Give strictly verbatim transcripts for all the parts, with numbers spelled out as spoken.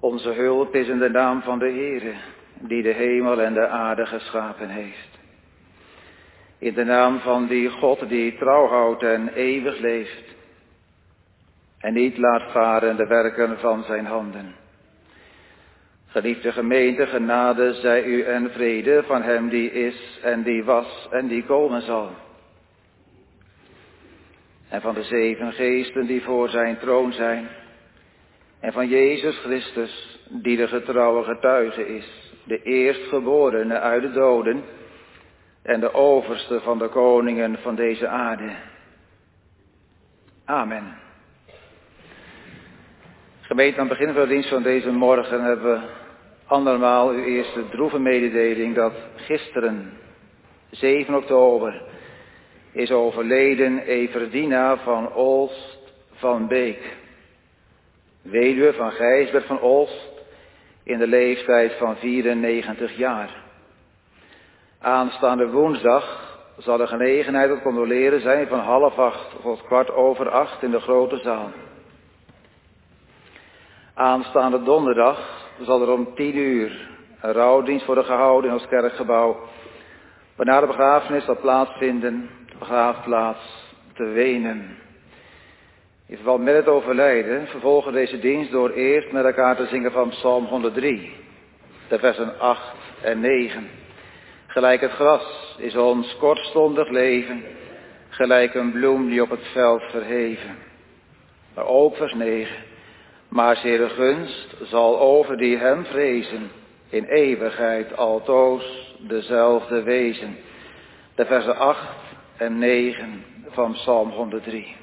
Onze hulp is in de naam van de Heere, die de hemel en de aarde geschapen heeft. In de naam van die God die trouw houdt en eeuwig leeft. En niet laat varen de werken van zijn handen. Geliefde gemeente, genade zij u en vrede van hem die is en die was en die komen zal. En van de zeven geesten die voor zijn troon zijn. En van Jezus Christus, die de getrouwe getuige is, de eerstgeborene uit de doden en de overste van de koningen van deze aarde. Amen. Gemeente, aan het begin van de dienst van deze morgen hebben we andermaal uw eerste droeve mededeling dat gisteren, zeven oktober, is overleden Everdina van Olst van Beek. Weduwe van Gijsbert van Olst in de leeftijd van vierennegentig jaar. Aanstaande woensdag zal de gelegenheid tot condoleren zijn van half acht tot kwart over acht in de grote zaal. Aanstaande donderdag zal er om tien uur een rouwdienst worden gehouden in ons kerkgebouw, waarna de begrafenis zal plaatsvinden, de begraafplaats te Wenen. In verband met het overlijden vervolgen deze dienst door eerst met elkaar te zingen van Psalm honderddrie, de versen acht en negen. Gelijk het gras is ons kortstondig leven, gelijk een bloem die op het veld verheven. Maar ook vers negen. Maar zere gunst zal over die hem vrezen, in eeuwigheid altoos dezelfde wezen. De versen acht en negen van Psalm honderddrie.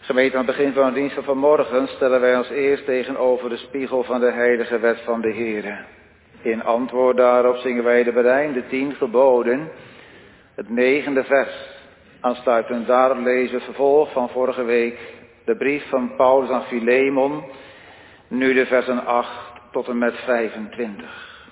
Gemeente, aan het begin van de dienst van vanmorgen stellen wij ons eerst tegenover de spiegel van de heilige wet van de Heere. In antwoord daarop zingen wij de berijmde tien geboden, het negende vers. Aansluitend daarop lezen we het vervolg van vorige week, de brief van Paulus aan Filemon, nu de versen acht tot en met vijfentwintig.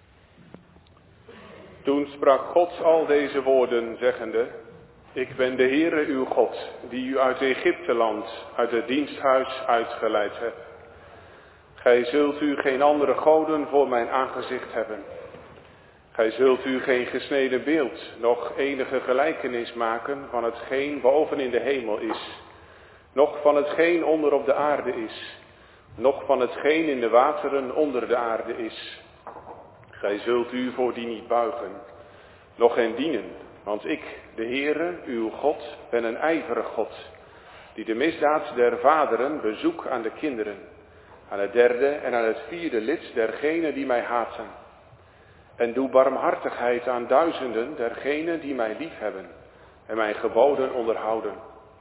Toen sprak God al deze woorden, zeggende: Ik ben de Heere uw God, die u uit Egypteland, uit het diensthuis uitgeleid hebt. Gij zult u geen andere goden voor mijn aangezicht hebben. Gij zult u geen gesneden beeld, noch enige gelijkenis maken van hetgeen boven in de hemel is, noch van hetgeen onder op de aarde is, noch van hetgeen in de wateren onder de aarde is. Gij zult u voor die niet buigen, noch hen dienen, want ik, de Heere, uw God, ben een ijverig God, die de misdaad der vaderen bezoek aan de kinderen, aan het derde en aan het vierde lid dergenen die mij haten. En doe barmhartigheid aan duizenden dergenen die mij liefhebben en mijn geboden onderhouden.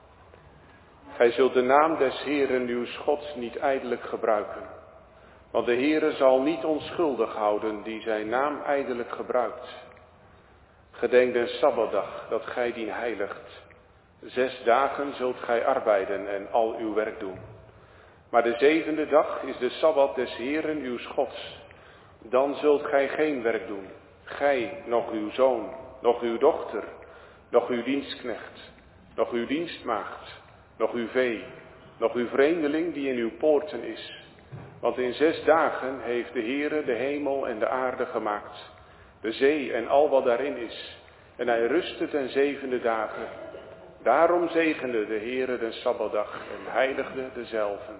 Gij zult de naam des Heeren uw Gods niet ijdelijk gebruiken, want de Heere zal niet onschuldig houden die zijn naam ijdelijk gebruikt. Gedenk den Sabbatdag, dat gij dien heiligt. Zes dagen zult gij arbeiden en al uw werk doen. Maar de zevende dag is de Sabbat des Heeren uw Gods. Dan zult gij geen werk doen, gij, noch uw zoon, noch uw dochter, noch uw dienstknecht, noch uw dienstmaagd, noch uw vee, noch uw vreemdeling die in uw poorten is. Want in zes dagen heeft de Heere de hemel en de aarde gemaakt, de zee en al wat daarin is, en hij rustte ten zevende dagen. Daarom zegende de Heere den Sabbatdag en heiligde dezelve.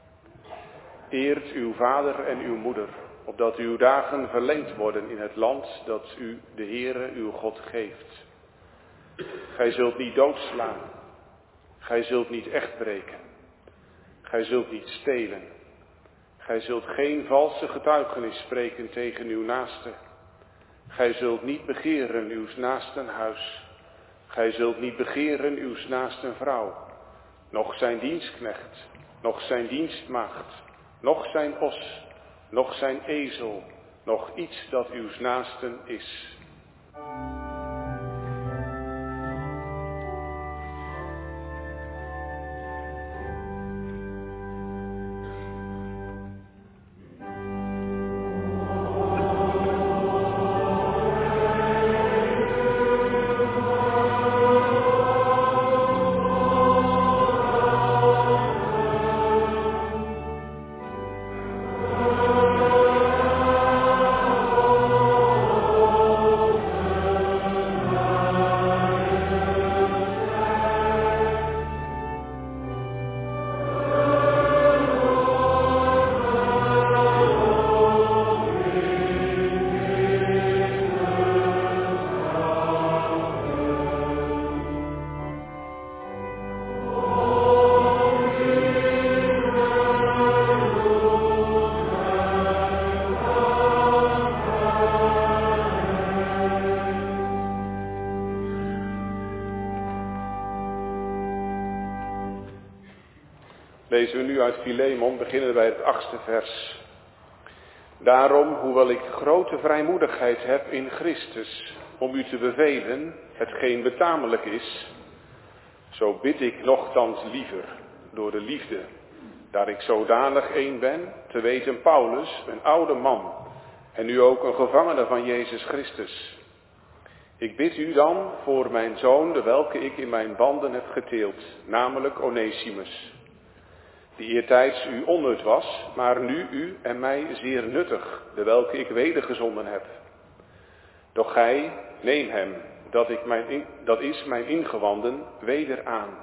Eert uw vader en uw moeder, opdat uw dagen verlengd worden in het land dat u, de Heere, uw God, geeft. Gij zult niet doodslaan, gij zult niet echt breken, gij zult niet stelen, gij zult geen valse getuigenis spreken tegen uw naaste. Gij zult niet begeren uw naasten huis, gij zult niet begeren uw naasten vrouw, noch zijn dienstknecht, noch zijn dienstmaagd, noch zijn os, noch zijn ezel, noch iets dat uw naasten is. Lezen we nu uit Filemon, beginnen bij het achtste vers. Daarom, hoewel ik grote vrijmoedigheid heb in Christus, om u te bevelen, hetgeen betamelijk is, zo bid ik nochtans liever, door de liefde, daar ik zodanig een ben, te weten Paulus, een oude man, en nu ook een gevangene van Jezus Christus. Ik bid u dan voor mijn zoon, de welke ik in mijn banden heb geteeld, namelijk Onesimus, die eertijds u onnut was, maar nu u en mij zeer nuttig, de welke ik wedergezonden heb. Doch gij, neem hem, dat, ik mijn in, dat is mijn ingewanden, weder aan,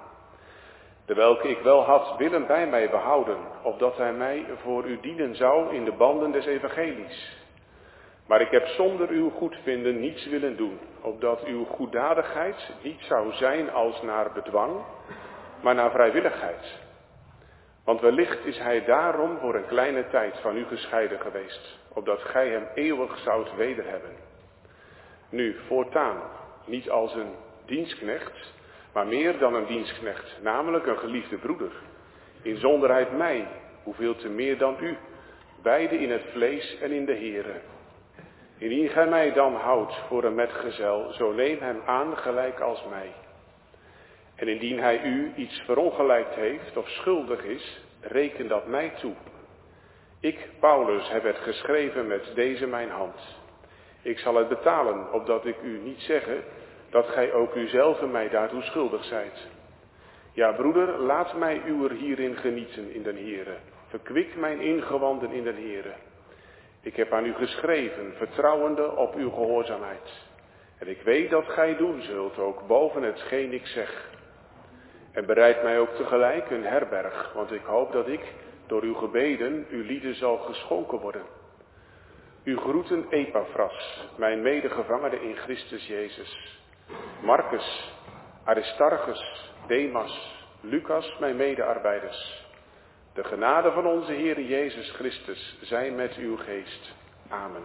de welke ik wel had willen bij mij behouden, opdat hij mij voor u dienen zou in de banden des evangelies. Maar ik heb zonder uw goedvinden niets willen doen, opdat uw goeddadigheid niet zou zijn als naar bedwang, maar naar vrijwilligheid. Want wellicht is hij daarom voor een kleine tijd van u gescheiden geweest, opdat gij hem eeuwig zoudt wederhebben. Nu, voortaan, niet als een dienstknecht, maar meer dan een dienstknecht, namelijk een geliefde broeder. Inzonderheid mij, hoeveel te meer dan u, beide in het vlees en in de Here. Indien gij mij dan houdt voor een metgezel, zo neem hem aan gelijk als mij. En indien hij u iets verongelijkt heeft of schuldig is, reken dat mij toe. Ik, Paulus, heb het geschreven met deze mijn hand. Ik zal het betalen, opdat ik u niet zeggen dat gij ook uzelf mij daartoe schuldig zijt. Ja, broeder, laat mij uwer hierin genieten in den Here. Verkwik mijn ingewanden in den Here. Ik heb aan u geschreven, vertrouwende op uw gehoorzaamheid. En ik weet dat gij doen zult, ook boven hetgeen ik zeg. En bereid mij ook tegelijk een herberg, want ik hoop dat ik door uw gebeden uw lieden zal geschonken worden. U groeten Epaphras, mijn medegevangene in Christus Jezus. Marcus, Aristarchus, Demas, Lucas, mijn medearbeiders. De genade van onze Heer Jezus Christus zij met uw geest. Amen.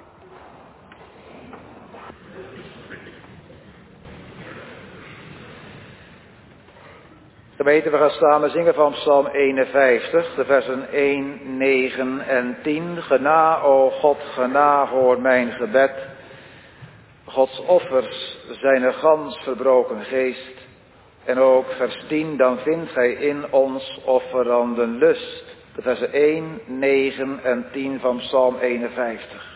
Gemeente, we gaan samen zingen van Psalm eenenvijftig, de versen één, negen en tien. Gena, o God, gena, hoor mijn gebed. Gods offers zijn een gans verbroken geest. En ook vers tien, dan vindt gij in ons offeranden lust. De versen één, negen en tien van Psalm eenenvijftig.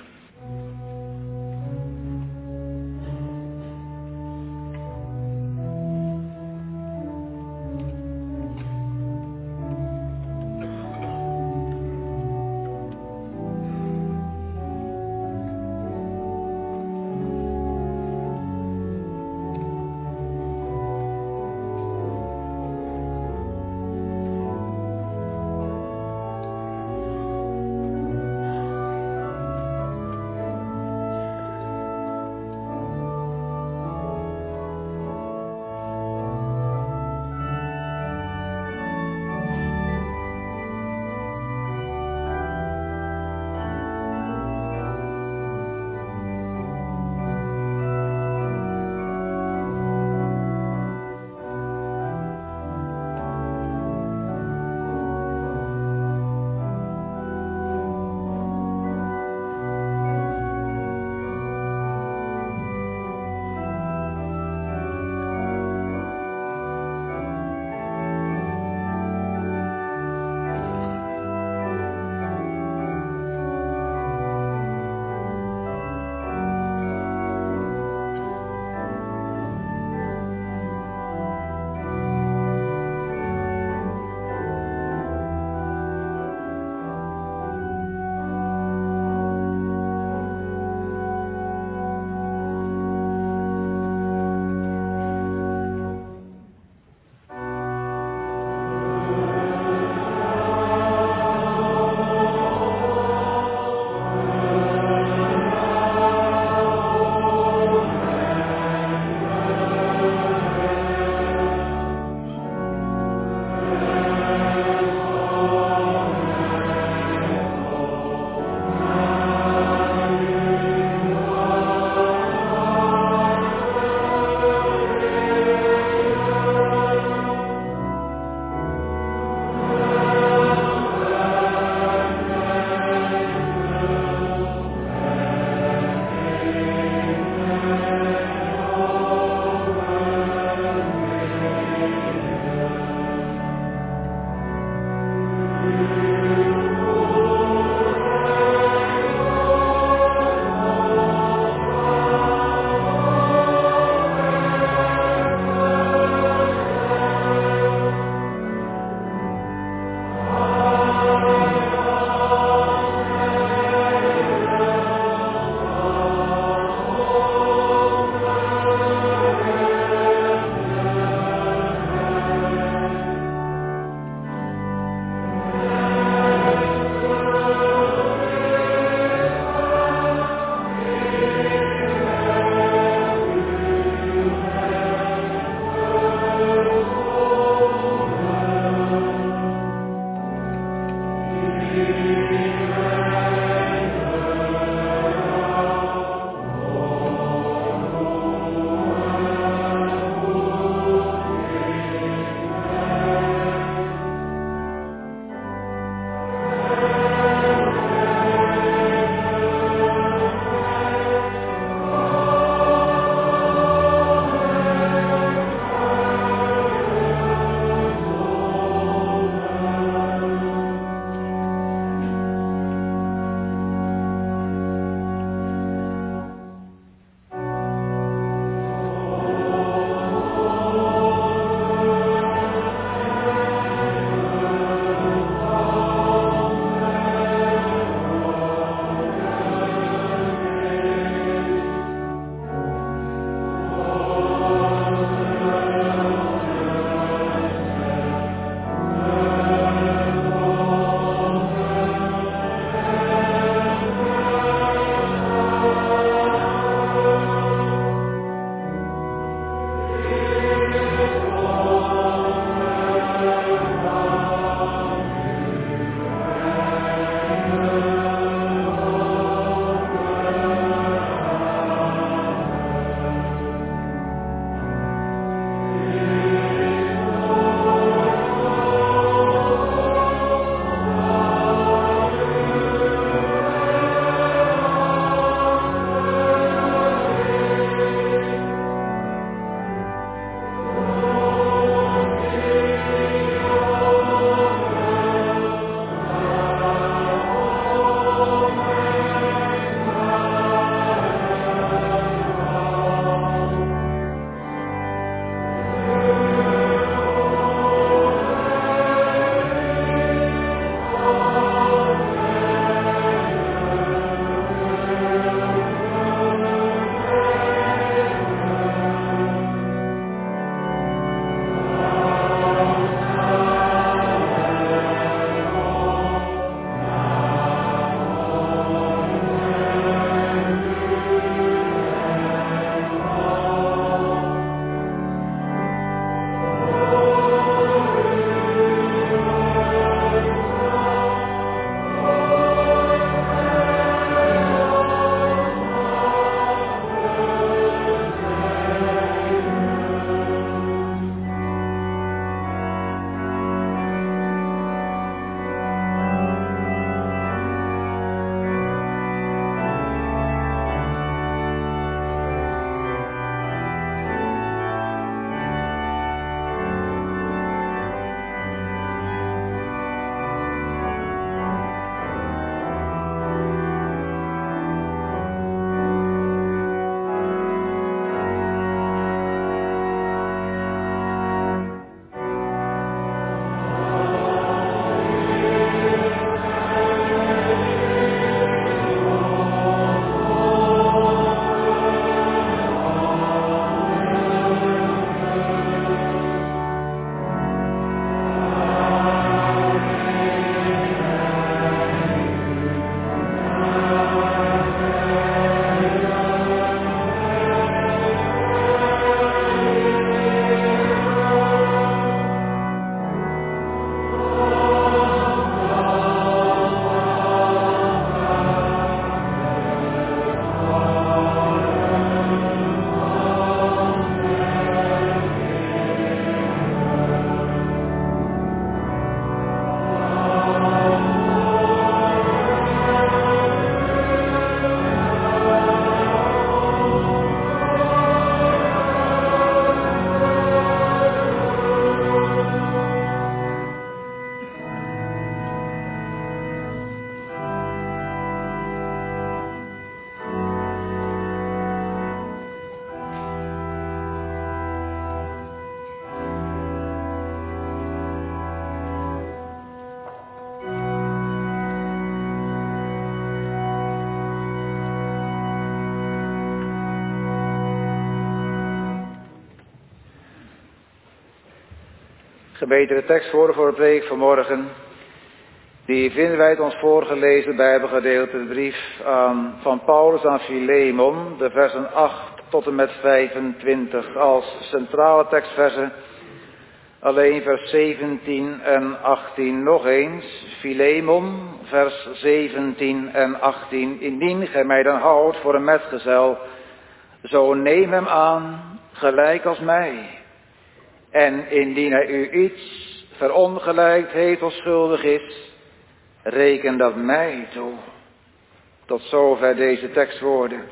Gemeente, de tekstwoorden voor de preek vanmorgen, die vinden wij uit ons voorgelezen Bijbelgedeelte, de brief aan, van Paulus aan Filemon, de versen acht tot en met vijfentwintig, als centrale tekstversen. Alleen vers zeventien en achttien nog eens. Filemon, vers zeventien en achttien. Indien gij mij dan houdt voor een metgezel, zo neem hem aan, gelijk als mij. En indien hij u iets verongelijkt heeft of schuldig is, reken dat mij toe. Tot zover deze tekstwoorden.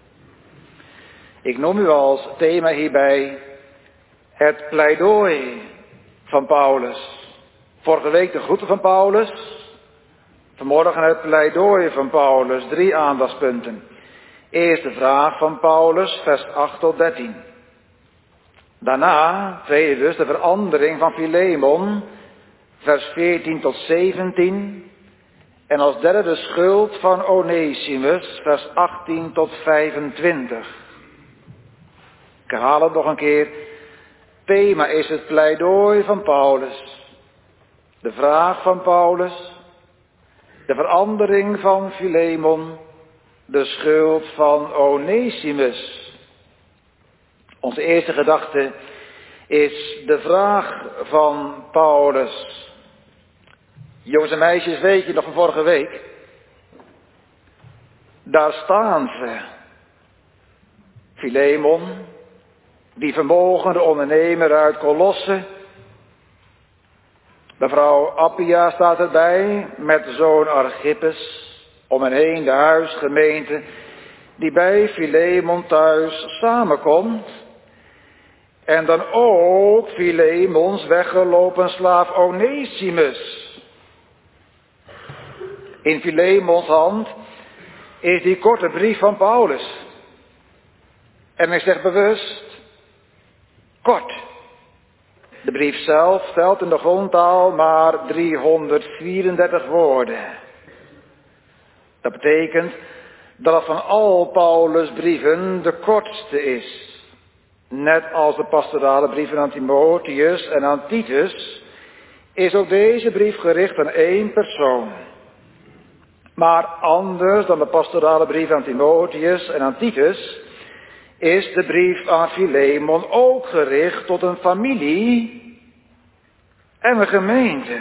Ik noem u als thema hierbij het pleidooi van Paulus. Vorige week de groeten van Paulus. Vanmorgen het pleidooi van Paulus. Drie aandachtspunten. Eerst de vraag van Paulus, vers acht tot dertien. Daarna, tweede dus, de verandering van Filemon, vers veertien tot zeventien. En als derde de schuld van Onesimus, vers achttien tot vijfentwintig. Ik herhaal het nog een keer. Thema is het pleidooi van Paulus. De vraag van Paulus. De verandering van Filemon. De schuld van Onesimus. Onze eerste gedachte is de vraag van Paulus. Jongens en meisjes, weet je nog van vorige week? Daar staan ze. Filemon, die vermogende ondernemer uit Colosse. Mevrouw Appia staat erbij met zoon Archippus. Om hen heen de huisgemeente die bij Filemon thuis samenkomt. En dan ook Filemons weggelopen slaaf Onesimus. In Filemons hand is die korte brief van Paulus. En ik zeg bewust, kort. De brief zelf telt in de grondtaal maar driehonderdvierendertig woorden. Dat betekent dat het van al Paulus' brieven de kortste is. Net als de pastorale brieven aan Timotheus en aan Titus is ook deze brief gericht aan één persoon. Maar anders dan de pastorale brief aan Timotheus en aan Titus is de brief aan Filemon ook gericht tot een familie en een gemeente.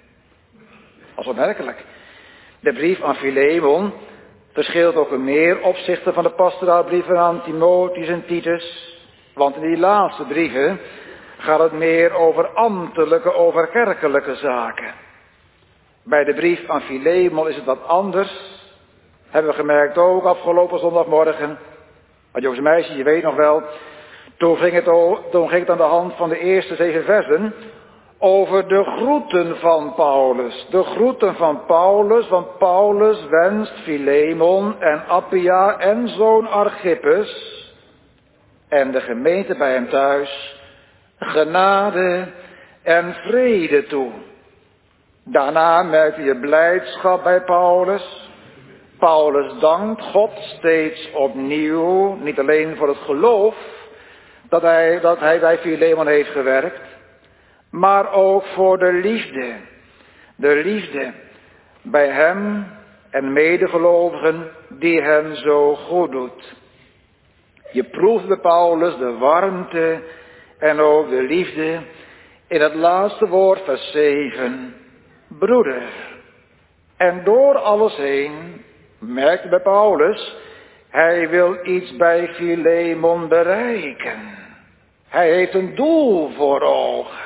Dat is opmerkelijk. De brief aan Filemon verschilt ook in meer opzichten van de pastorale brieven aan Timotheus en Titus. Want in die laatste brieven gaat het meer over ambtelijke, over kerkelijke zaken. Bij de brief aan Filemon is het wat anders. Hebben we gemerkt ook afgelopen zondagmorgen. Maar jongens en meisjes, je weet nog wel. Toen ging, het o, toen ging het aan de hand van de eerste zeven versen over de groeten van Paulus. De groeten van Paulus, want Paulus wenst Filemon en Appia en zoon Archippus en de gemeente bij hem thuis genade en vrede toe. Daarna merkte je blijdschap bij Paulus. Paulus dankt God steeds opnieuw, niet alleen voor het geloof dat hij, dat hij bij Filemon heeft gewerkt, maar ook voor de liefde. De liefde bij hem en medegelovigen die hem zo goed doet. Je proeft bij Paulus de warmte en ook de liefde in het laatste woord vers zeven. Broeder. En door alles heen merkt bij Paulus, hij wil iets bij Filemon bereiken. Hij heeft een doel voor ogen.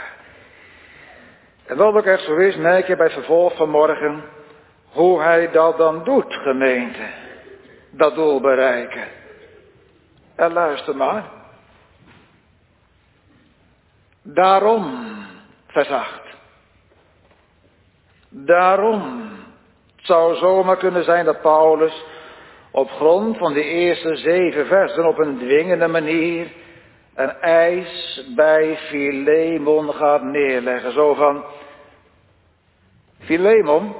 En wat ook echt zo is, merk je bij het vervolg van morgen hoe hij dat dan doet, gemeente. Dat doel bereiken. En luister maar. Daarom, vers acht. Daarom. Het zou zomaar kunnen zijn dat Paulus op grond van de eerste zeven versen op een dwingende manier een eis bij Filemon gaat neerleggen. Zo van, Filemon,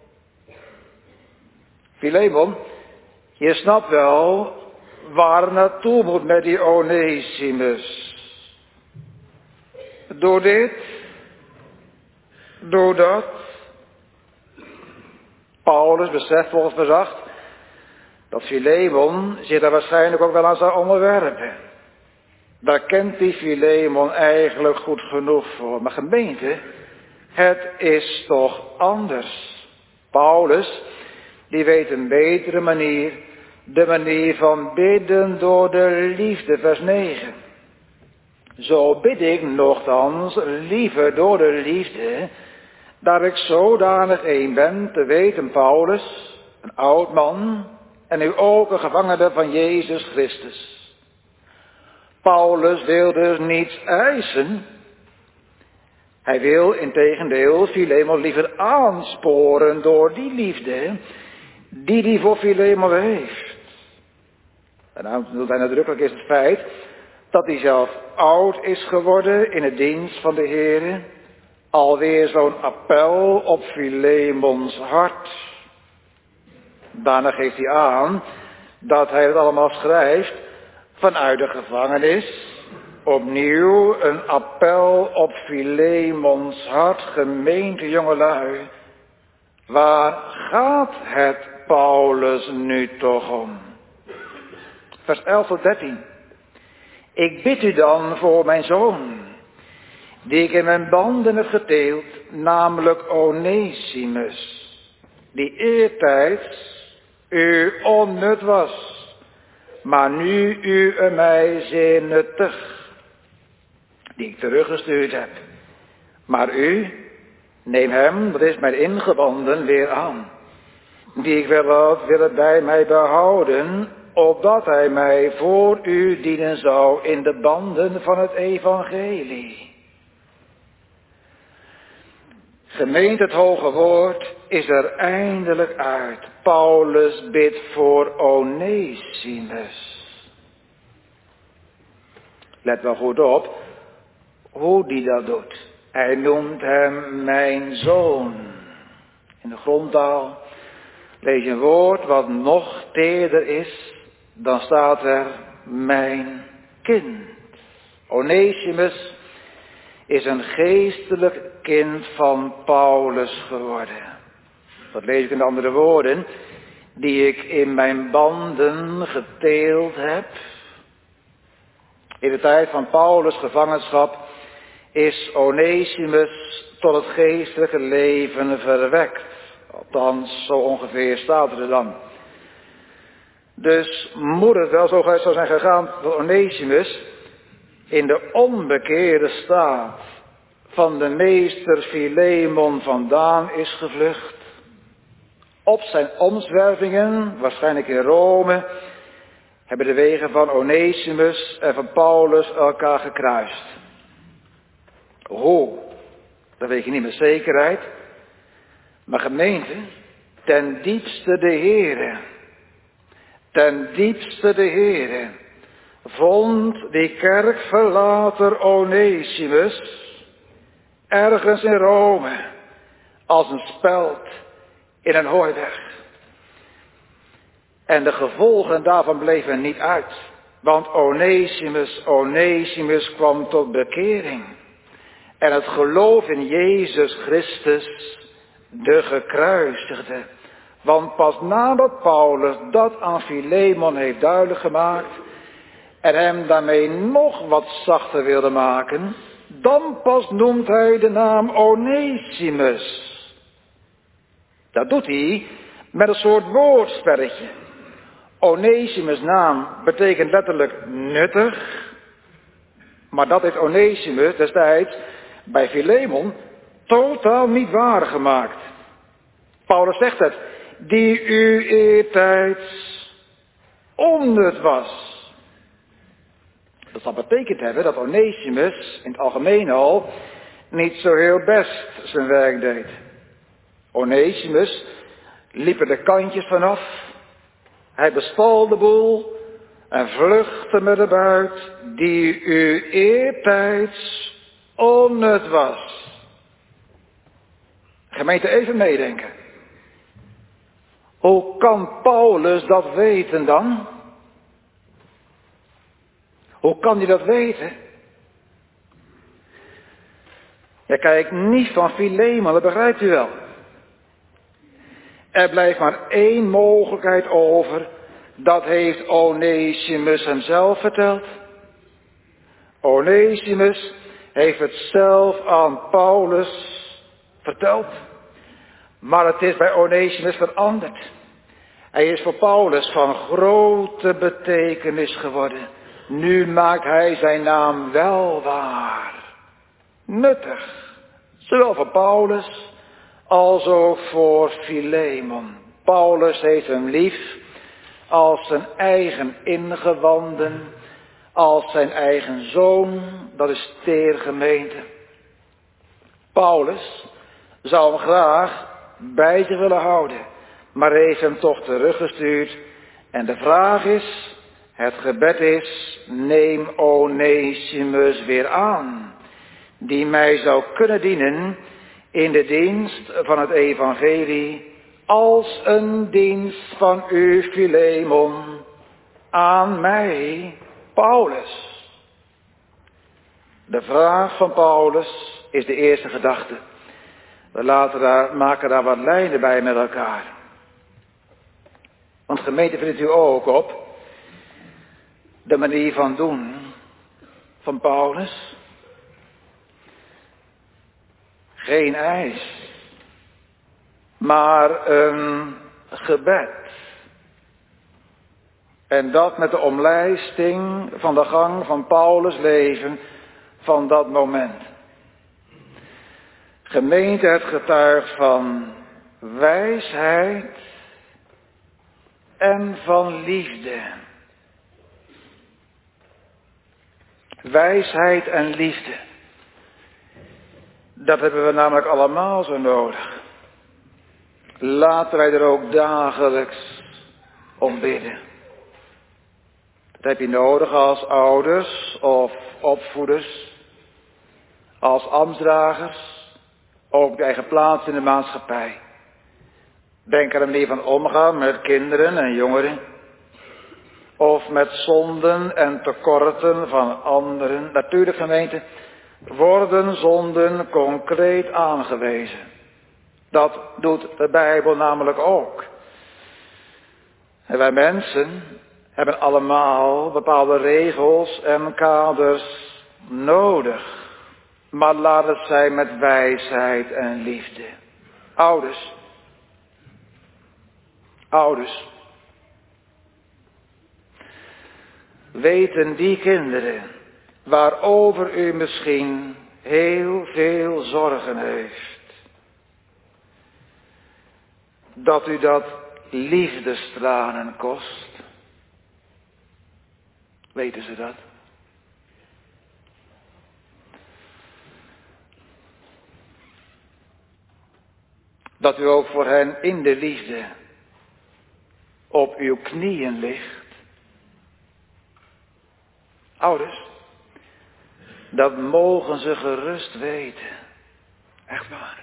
Filemon, je snapt wel waar het naartoe moet met die Onesimus. Doe dit Doe dat. Paulus beseft volgens vers acht dat Filemon zich daar waarschijnlijk ook wel aan zou onderwerpen. Daar kent die Filemon eigenlijk goed genoeg voor. Maar gemeente, het is toch anders. Paulus, die weet een betere manier. De manier van bidden door de liefde, vers negen. Zo bid ik nochtans liever door de liefde, dat ik zodanig een ben, te weten Paulus, een oud man, en u ook een gevangene van Jezus Christus. Paulus wil dus niets eisen. Hij wil integendeel Filemon liever aansporen door die liefde die hij voor Filemon heeft. En dan noemt hij nadrukkelijk is het feit dat hij zelf oud is geworden in het dienst van de Heere. Alweer zo'n appel op Filemons hart. Daarna geeft hij aan dat hij het allemaal schrijft vanuit de gevangenis. Opnieuw een appel op Filemons hart, gemeente jongelui. Waar gaat het Paulus nu toch om? Vers elf tot dertien. Ik bid u dan voor mijn zoon, die ik in mijn banden heb geteeld, namelijk Onesimus, die eertijds u onnut was, maar nu u er mij zeer nuttig, die ik teruggestuurd heb. Maar u, neem hem, dat is mijn ingewanden, weer aan, die ik wel had willen bij mij behouden, opdat hij mij voor u dienen zou in de banden van het evangelie. Gemeente, het hoge woord is er eindelijk uit. Paulus bidt voor Onesimus. Let wel goed op hoe die dat doet. Hij noemt hem mijn zoon. In de grondtaal lees je een woord wat nog teerder is. Dan staat er mijn kind. Onesimus is een geestelijk kind van Paulus geworden. Dat lees ik in de andere woorden. Die ik in mijn banden geteeld heb. In de tijd van Paulus' gevangenschap is Onesimus tot het geestelijke leven verwekt. Althans, zo ongeveer staat er dan. Dus moet het wel zo zou zijn gegaan dat Onesimus in de onbekeerde staat van de meester Filemon vandaan is gevlucht. Op zijn omzwervingen, waarschijnlijk in Rome, hebben de wegen van Onesimus en van Paulus elkaar gekruist. Hoe? Dat weet je niet met zekerheid. Maar gemeente, ten diepste de Heere, ten diepste de Heere, vond die kerkverlater Onesimus ergens in Rome als een speld in een hooiberg. En de gevolgen daarvan bleven niet uit. Want Onesimus, Onesimus kwam tot bekering. En het geloof in Jezus Christus, de gekruisigde. Want pas nadat Paulus dat aan Filemon heeft duidelijk gemaakt en hem daarmee nog wat zachter wilde maken, dan pas noemt hij de naam Onesimus. Dat doet hij met een soort woordspelletje. Onesimus' naam betekent letterlijk nuttig, maar dat heeft Onesimus destijds bij Filemon totaal niet waargemaakt. Paulus zegt het, die u eertijds onnut was. Dat zal betekend hebben dat Onesimus in het algemeen al niet zo heel best zijn werk deed. Onesimus liep er de kantjes vanaf. Hij bestal de boel en vluchtte met de buit die u eertijds onnut was. Gemeente, even meedenken. Hoe kan Paulus dat weten dan? Hoe kan hij dat weten? Ja, kijk, niet van Filemon, dat begrijpt u wel. Er blijft maar één mogelijkheid over. Dat heeft Onesimus hem zelf verteld. Onesimus heeft het zelf aan Paulus verteld. Maar het is bij Onesimus veranderd. Hij is voor Paulus van grote betekenis geworden. Nu maakt hij zijn naam wel waar. Nuttig. Zowel voor Paulus als ook voor Filemon. Paulus heeft hem lief als zijn eigen ingewanden, als zijn eigen zoon, dat is teer gemeente. Paulus zou hem graag bij zich willen houden, maar heeft hem toch teruggestuurd. En de vraag is, het gebed is, neem Onesimus weer aan, die mij zou kunnen dienen in de dienst van het evangelie, als een dienst van u, Filemon, aan mij, Paulus. De vraag van Paulus is de eerste gedachte. We laten daar, maken daar wat lijnen bij met elkaar. Want gemeente, vindt u ook op de manier van doen van Paulus? Geen eis, maar een gebed. En dat met de omlijsting van de gang van Paulus' leven van dat moment. Gemeente, het getuigt van wijsheid en van liefde. Wijsheid en liefde. Dat hebben we namelijk allemaal zo nodig. Laten wij er ook dagelijks om bidden. Dat heb je nodig als ouders of opvoeders, als ambtsdragers, ook de eigen plaats in de maatschappij. Denk aan de manier van omgaan met kinderen en jongeren. Of met zonden en tekorten van anderen. Natuurlijk, gemeente, worden zonden concreet aangewezen. Dat doet de Bijbel namelijk ook. En wij mensen hebben allemaal bepaalde regels en kaders nodig. Maar laat het zijn met wijsheid en liefde. Ouders. Ouders. Weten die kinderen waarover u misschien heel veel zorgen heeft, dat u dat liefdestranen kost? Weten ze dat? Dat u ook voor hen in de liefde op uw knieën ligt? Ouders, dat mogen ze gerust weten. Echt waar.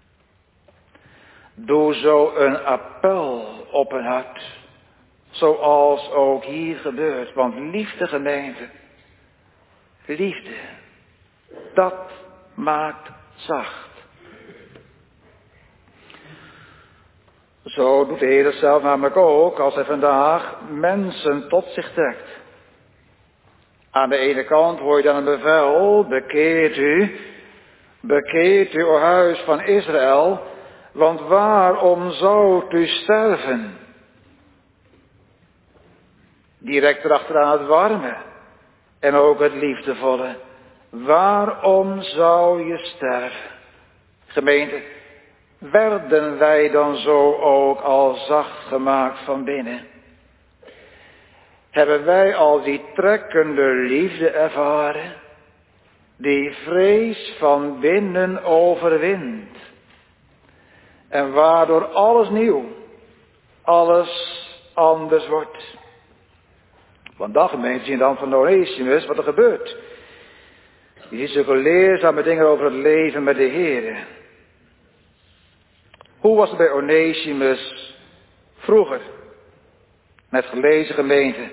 Doe zo een appel op hun hart. Zoals ook hier gebeurt. Want liefde, gemeente. Liefde. Dat maakt zacht. Zo doet de Heer het zelf namelijk ook als hij vandaag mensen tot zich trekt. Aan de ene kant hoor je dan een bevel, bekeert u, bekeert u, o huis van Israël, want waarom zou u sterven? Direct erachteraan het warme en ook het liefdevolle. Waarom zou je sterven? Gemeente, werden wij dan zo ook al zacht gemaakt van binnen? Hebben wij al die trekkende liefde ervaren, die vrees van binnen overwint, en waardoor alles nieuw, alles anders wordt? Want dan, gemeente, zien dan van Onesimus wat er gebeurt. Je ziet zulke leerzame dingen over het leven met de Heer. Hoe was het bij Onesimus vroeger? Met gelezen, gemeente.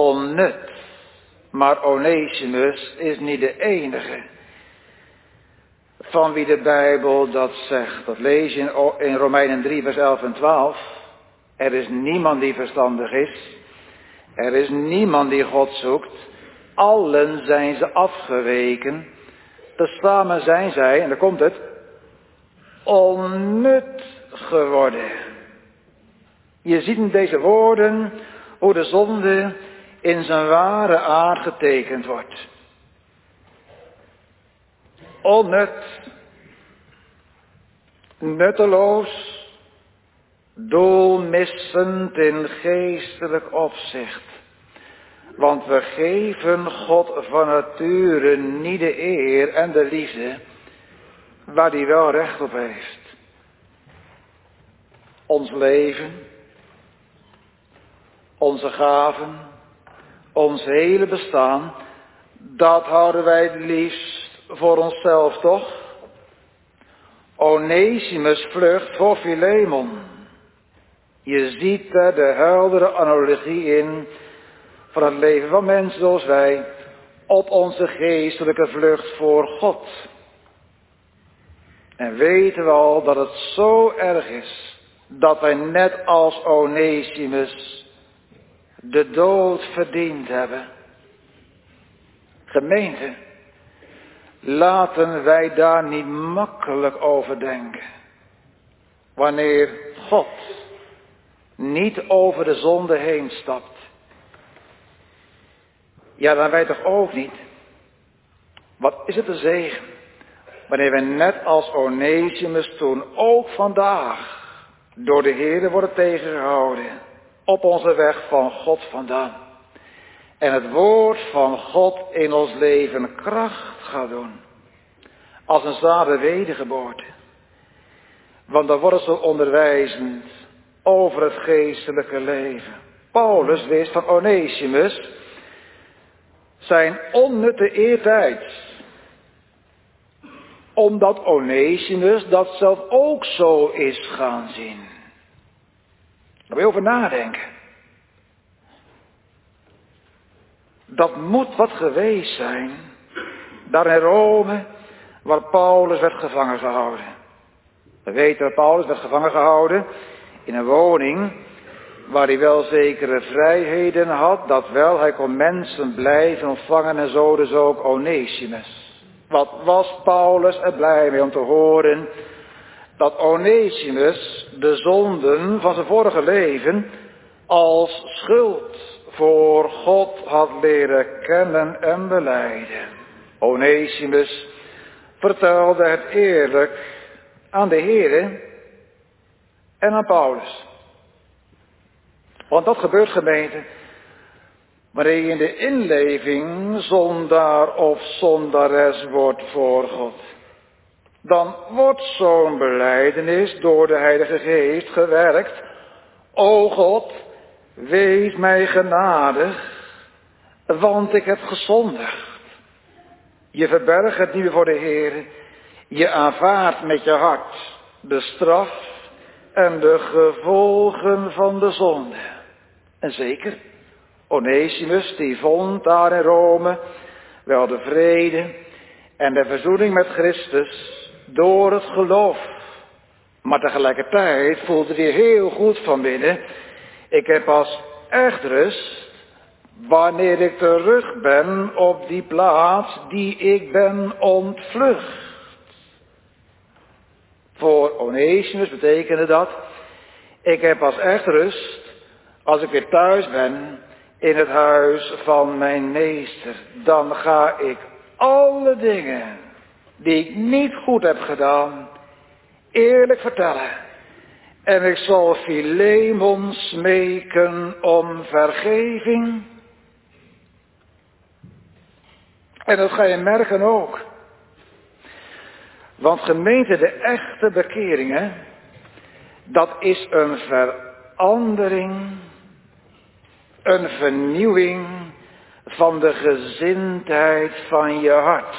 Onnut. Maar Onesimus is niet de enige van wie de Bijbel dat zegt. Dat lees je in Romeinen drie vers elf en twaalf. Er is niemand die verstandig is. Er is niemand die God zoekt. Allen zijn ze afgeweken. Tezamen zijn zij, en daar komt het, onnut geworden. Je ziet in deze woorden hoe de zonde in zijn ware aard getekend wordt. Onnut, nutteloos, doelmissend in geestelijk opzicht. Want we geven God van nature niet de eer en de liefde waar hij wel recht op heeft. Ons leven, onze gaven, ons hele bestaan, dat houden wij het liefst voor onszelf, toch? Onesimus vlucht voor Philemon. Je ziet er de heldere analogie in van het leven van mensen zoals wij op onze geestelijke vlucht voor God. En weten we al dat het zo erg is dat wij net als Onesimus de dood verdiend hebben. Gemeente, laten wij daar niet makkelijk over denken. Wanneer God niet over de zonde heen stapt. Ja, dan wij toch ook niet. Wat is het een zegen. Wanneer we net als Onesimus toen ook vandaag door de Heere worden tegengehouden. Op onze weg van God vandaan. En het woord van God in ons leven kracht gaat doen. Als een zware wedergeboorte. Want dan wordt het zo onderwijzend over het geestelijke leven. Paulus wist van Onesimus zijn onnutte eertijd. Omdat Onesimus dat zelf ook zo is gaan zien. Daar moet je over nadenken. Dat moet wat geweest zijn. Daar in Rome, waar Paulus werd gevangen gehouden. We weten dat Paulus werd gevangen gehouden in een woning waar hij wel zekere vrijheden had. Dat wel, hij kon mensen blijven ontvangen en zo dus ook Onesimus. Wat was Paulus er blij mee om te horen dat Onesimus de zonden van zijn vorige leven als schuld voor God had leren kennen en belijden. Onesimus vertelde het eerlijk aan de Heere en aan Paulus. Want dat gebeurt, gemeente, wanneer je in de inleving zondaar of zondares wordt voor God. Dan wordt zo'n belijdenis door de Heilige Geest gewerkt. O God, wees mij genadig, want ik heb gezondigd. Je verbergt het niet meer voor de Heer. Je aanvaardt met je hart de straf en de gevolgen van de zonde. En zeker, Onesimus die vond daar in Rome wel de vrede en de verzoening met Christus door het geloof. Maar tegelijkertijd voelde hij heel goed van binnen. Ik heb pas echt rust wanneer ik terug ben op die plaats die ik ben ontvlucht. Voor Onesimus betekende dat, ik heb pas echt rust als ik weer thuis ben in het huis van mijn meester. Dan ga ik alle dingen die ik niet goed heb gedaan, eerlijk vertellen. En ik zal Philemon smeken om vergeving. En dat ga je merken ook. Want gemeente, de echte bekeringen, dat is een verandering, een vernieuwing van de gezindheid van je hart.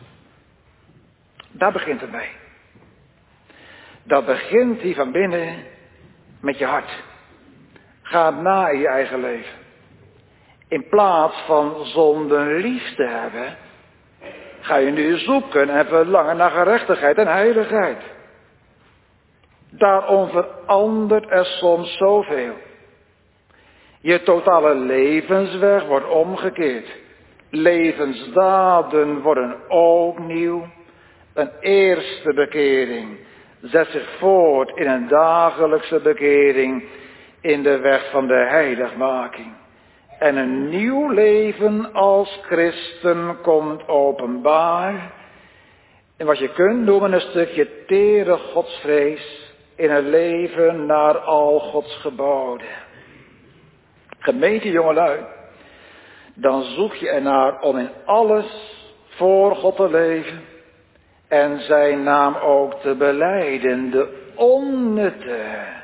Daar begint het mee. Dat begint hier van binnen met je hart. Ga na in je eigen leven. In plaats van zonde lief te hebben, ga je nu zoeken en verlangen naar gerechtigheid en heiligheid. Daarom verandert er soms zoveel. Je totale levensweg wordt omgekeerd. Levensdaden worden ook nieuw. Een eerste bekering zet zich voort in een dagelijkse bekering in de weg van de heiligmaking. En een nieuw leven als christen komt openbaar. En wat je kunt noemen een stukje tere godsvrees in een leven naar al Gods geboden. Gemeente jongelui, dan zoek je ernaar om in alles voor God te leven en zijn naam ook te belijden, de onnutte.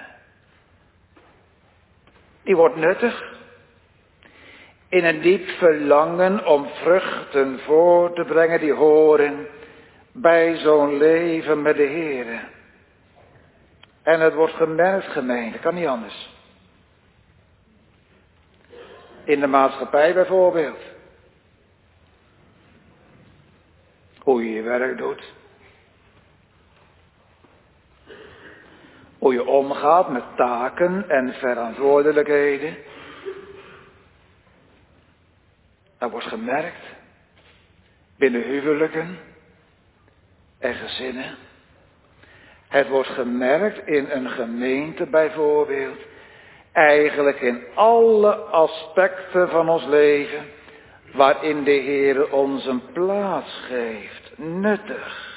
Die wordt nuttig in een diep verlangen om vruchten voor te brengen die horen bij zo'n leven met de Heere. En het wordt gemerkt, gemeente, kan niet anders. In de maatschappij bijvoorbeeld. Hoe je je werk doet. Hoe je omgaat met taken en verantwoordelijkheden. Dat wordt gemerkt. Binnen huwelijken en gezinnen. Het wordt gemerkt in een gemeente bijvoorbeeld. Eigenlijk in alle aspecten van ons leven, waarin de Heer ons een plaats geeft. Nuttig.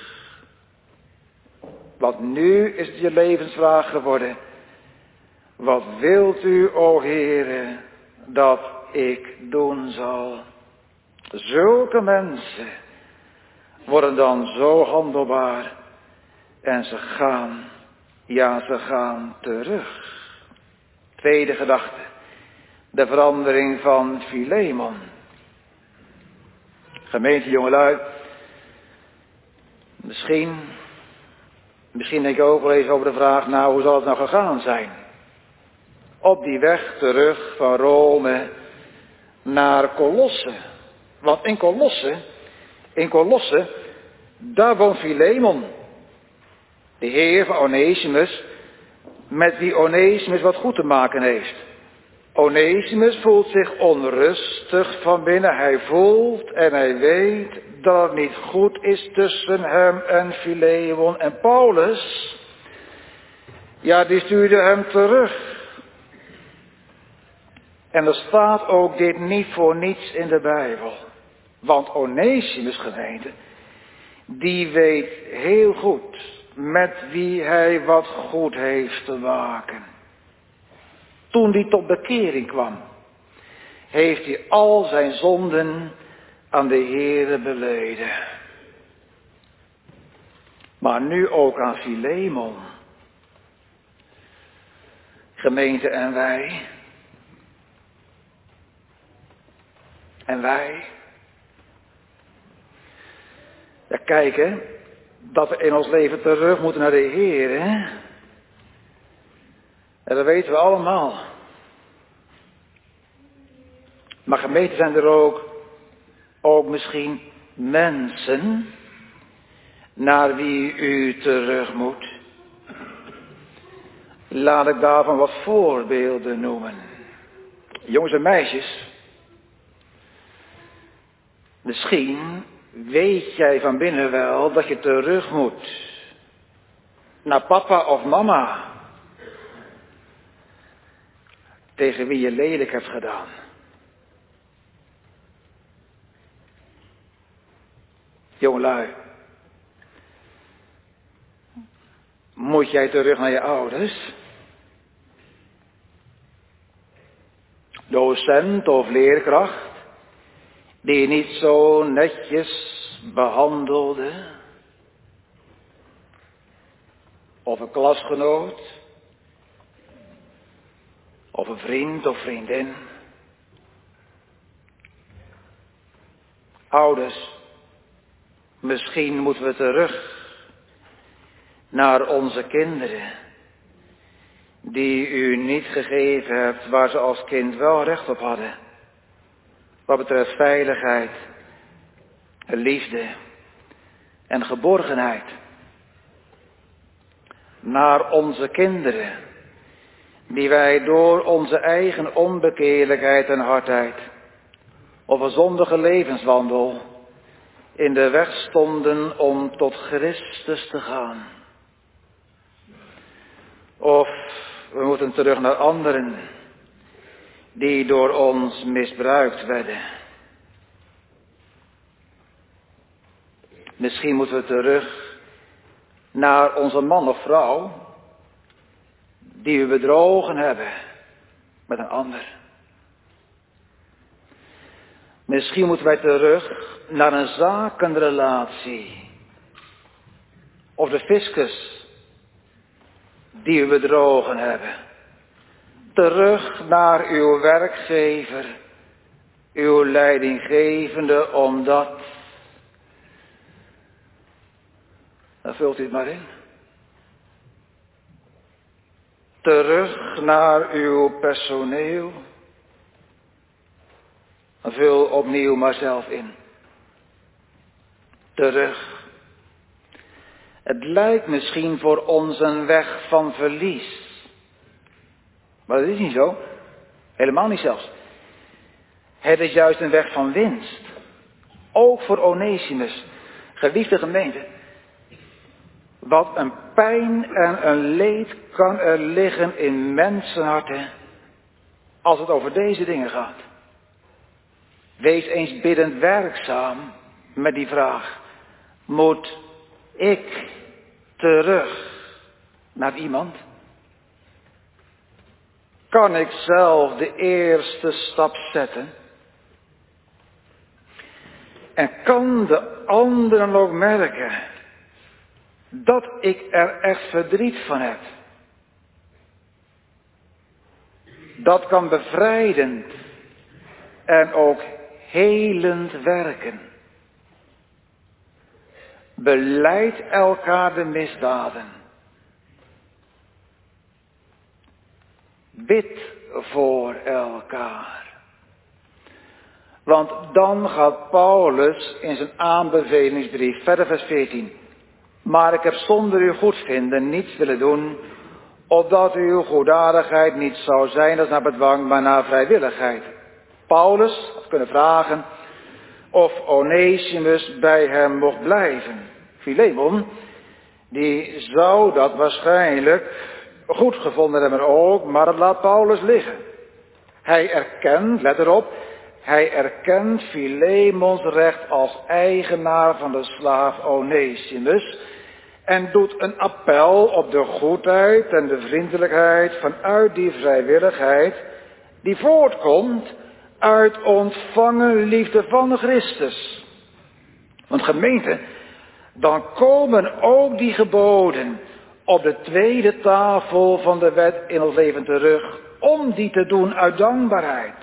Want nu is het je levensvraag geworden. Wat wilt u, o Heere, dat ik doen zal? Zulke mensen worden dan zo handelbaar. En ze gaan, ja ze gaan terug. Tweede gedachte. De verandering van Filemon. Gemeente jongelui. Misschien, misschien denk ik ook wel even over de vraag, nou hoe zal het nou gegaan zijn? Op die weg terug van Rome naar Colosse. Want in Colosse, in Colosse, daar woont Filemon. De heer van Onesimus, met wie Onesimus wat goed te maken heeft. Onesimus voelt zich onrustig van binnen. Hij voelt en hij weet dat het niet goed is tussen hem en Filemon. En Paulus, ja, die stuurde hem terug. En er staat ook dit niet voor niets in de Bijbel. Want Onesimus, gemeente, die weet heel goed met wie hij wat goed heeft te maken. Toen hij tot bekering kwam, heeft hij al zijn zonden aan de Heere beleden. Maar nu ook aan Filemon. Gemeente en wij. En wij. Ja, kijken dat we in ons leven terug moeten naar de Heer. Hè? En dat weten we allemaal. Maar gemeente zijn er ook, ook misschien mensen naar wie u terug moet. Laat ik daarvan wat voorbeelden noemen. Jongens en meisjes. Misschien weet jij van binnen wel dat je terug moet naar papa of mama. Tegen wie je lelijk hebt gedaan. Jongelui. Moet jij terug naar je ouders? Docent of leerkracht. Die je niet zo netjes behandelde. Of een klasgenoot. Of een vriend of vriendin. Ouders, misschien moeten we terug naar onze kinderen. Die u niet gegeven hebt waar ze als kind wel recht op hadden. Wat betreft veiligheid, liefde en geborgenheid. Naar onze kinderen, die wij door onze eigen onbekeerlijkheid en hardheid of een zondige levenswandel in de weg stonden om tot Christus te gaan. Of we moeten terug naar anderen die door ons misbruikt werden. Misschien moeten we terug naar onze man of vrouw die we bedrogen hebben met een ander. Misschien moeten wij terug naar een zakenrelatie. Of de fiscus die we bedrogen hebben. Terug naar uw werkgever, uw leidinggevende, omdat... Dan vult u het maar in. Terug naar uw personeel. Vul opnieuw maar zelf in. Terug. Het lijkt misschien voor ons een weg van verlies. Maar dat is niet zo. Helemaal niet zelfs. Het is juist een weg van winst. Ook voor Onesimus. Geliefde gemeente. Wat een pijn en een leed kan er liggen in mensenharten als het over deze dingen gaat. Wees eens biddend werkzaam met die vraag. Moet ik terug naar iemand? Kan ik zelf de eerste stap zetten? En kan de anderen ook merken dat ik er echt verdriet van heb? Dat kan bevrijdend en ook helend werken. Belijd elkaar de misdaden. Bid voor elkaar. Want dan gaat Paulus in zijn aanbevelingsbrief, verder vers veertien. Maar ik heb zonder uw goedvinden niets willen doen, opdat uw goeddadigheid niet zou zijn als naar bedwang, maar naar vrijwilligheid. Paulus had kunnen vragen of Onesimus bij hem mocht blijven. Philemon, die zou dat waarschijnlijk goed gevonden hebben ook, maar dat laat Paulus liggen. Hij erkent, let erop, hij erkent Philemons recht als eigenaar van de slaaf Onesimus en doet een appel op de goedheid en de vriendelijkheid vanuit die vrijwilligheid die voortkomt uit ontvangen liefde van Christus. Want gemeente, dan komen ook die geboden op de tweede tafel van de wet in ons leven terug, om die te doen uit dankbaarheid.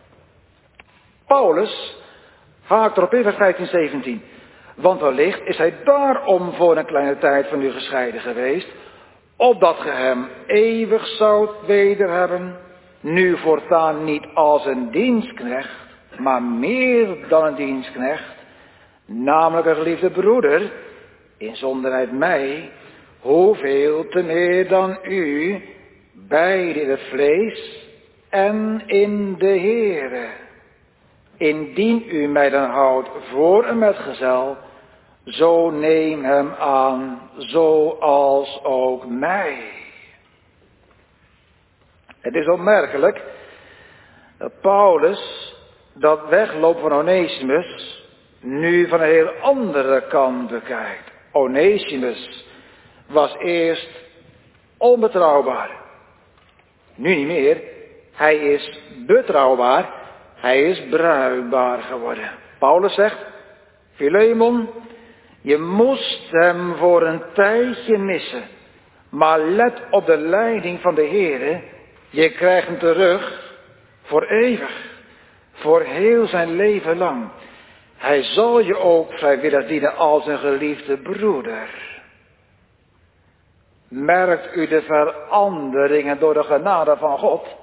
Paulus haakt erop in vers vijftien zeventien. Want wellicht is hij daarom voor een kleine tijd van u gescheiden geweest, opdat ge hem eeuwig zoudt wederhebben, nu voortaan niet als een dienstknecht, maar meer dan een dienstknecht, namelijk een geliefde broeder, inzonderheid mij, hoeveel te meer dan u, beide in het vlees en in de Heere. Indien u mij dan houdt voor een metgezel, zo neem hem aan, zoals ook mij. Het is opmerkelijk dat Paulus dat wegloop van Onesimus nu van een heel andere kant bekijkt. Onesimus was eerst onbetrouwbaar. Nu niet meer. Hij is betrouwbaar. Hij is bruikbaar geworden. Paulus zegt, Philemon, je moest hem voor een tijdje missen. Maar let op de leiding van de Heere. Je krijgt hem terug voor eeuwig. Voor heel zijn leven lang. Hij zal je ook vrijwillig dienen als een geliefde broeder. Merkt u de veranderingen door de genade van God?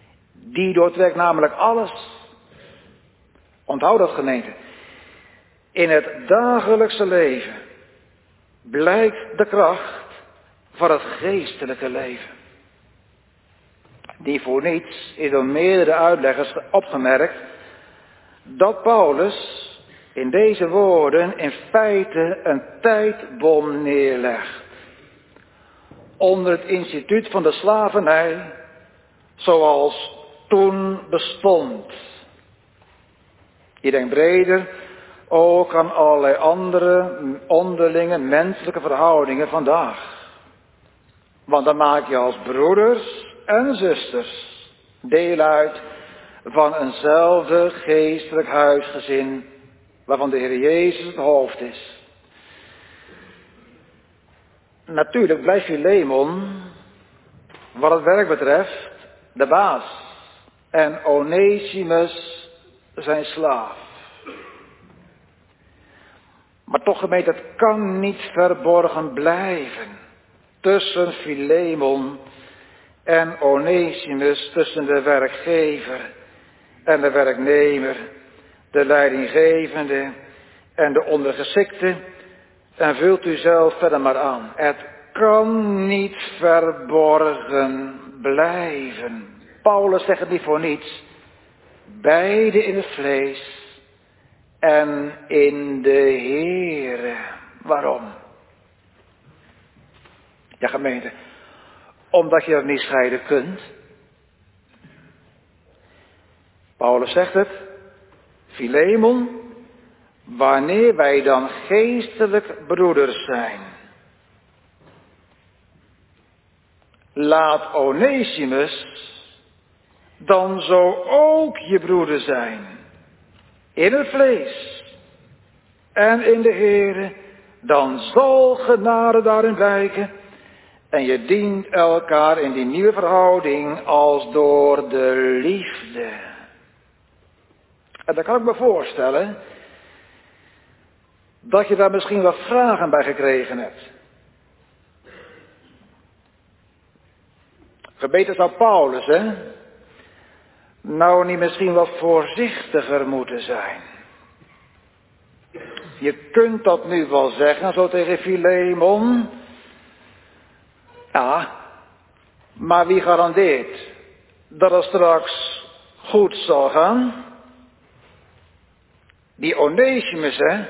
Die doortrekt namelijk alles. Onthoud dat, gemeente. In het dagelijkse leven blijkt de kracht van het geestelijke leven. Die voor niets is door meerdere uitleggers opgemerkt dat Paulus in deze woorden in feite een tijdbom neerlegt. Onder het instituut van de slavernij zoals toen bestond. Je denkt breder ook aan allerlei andere onderlinge menselijke verhoudingen vandaag. Want dan maak je als broeders en zusters deel uit van eenzelfde geestelijk huisgezin waarvan de Heer Jezus het hoofd is. Natuurlijk blijft Filemon, wat het werk betreft, de baas. En Onesimus zijn slaaf. Maar toch gemeente, het kan niet verborgen blijven. Tussen Filemon en Onesimus, tussen de werkgever en de werknemer, de leidinggevende en de ondergeschikte. En vult u zelf verder maar aan. Het kan niet verborgen blijven. Paulus zegt het niet voor niets. Beide in het vlees en in de Heere. Waarom? Ja, gemeente, omdat je dat niet scheiden kunt. Paulus zegt het, Filemon, wanneer wij dan geestelijk broeders zijn, laat Onesimus dan zo ook je broeder zijn, in het vlees en in de Heere, dan zal genade daarin blijken en je dient elkaar in die nieuwe verhouding als door de liefde. En dan kan ik me voorstellen dat je daar misschien wat vragen bij gekregen hebt. Gebeten zou Paulus, hè? Nou niet misschien wat voorzichtiger moeten zijn. Je kunt dat nu wel zeggen, zo tegen Filemon. Ja, maar wie garandeert dat het straks goed zal gaan? Die Onesimus, hè?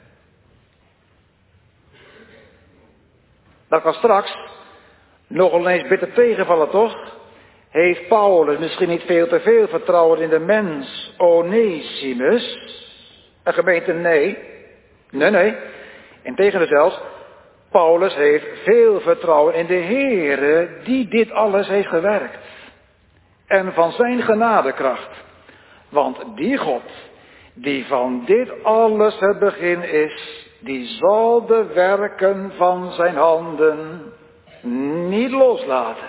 Dat kan straks nogal eens bitter tegenvallen, toch? Heeft Paulus misschien niet veel te veel vertrouwen in de mens Onesimus? Een gemeente, nee. Nee, nee. Integendeel zelfs, Paulus heeft veel vertrouwen in de Heere die dit alles heeft gewerkt. En van zijn genadekracht. Want die God, die van dit alles het begin is, die zal de werken van zijn handen niet loslaten.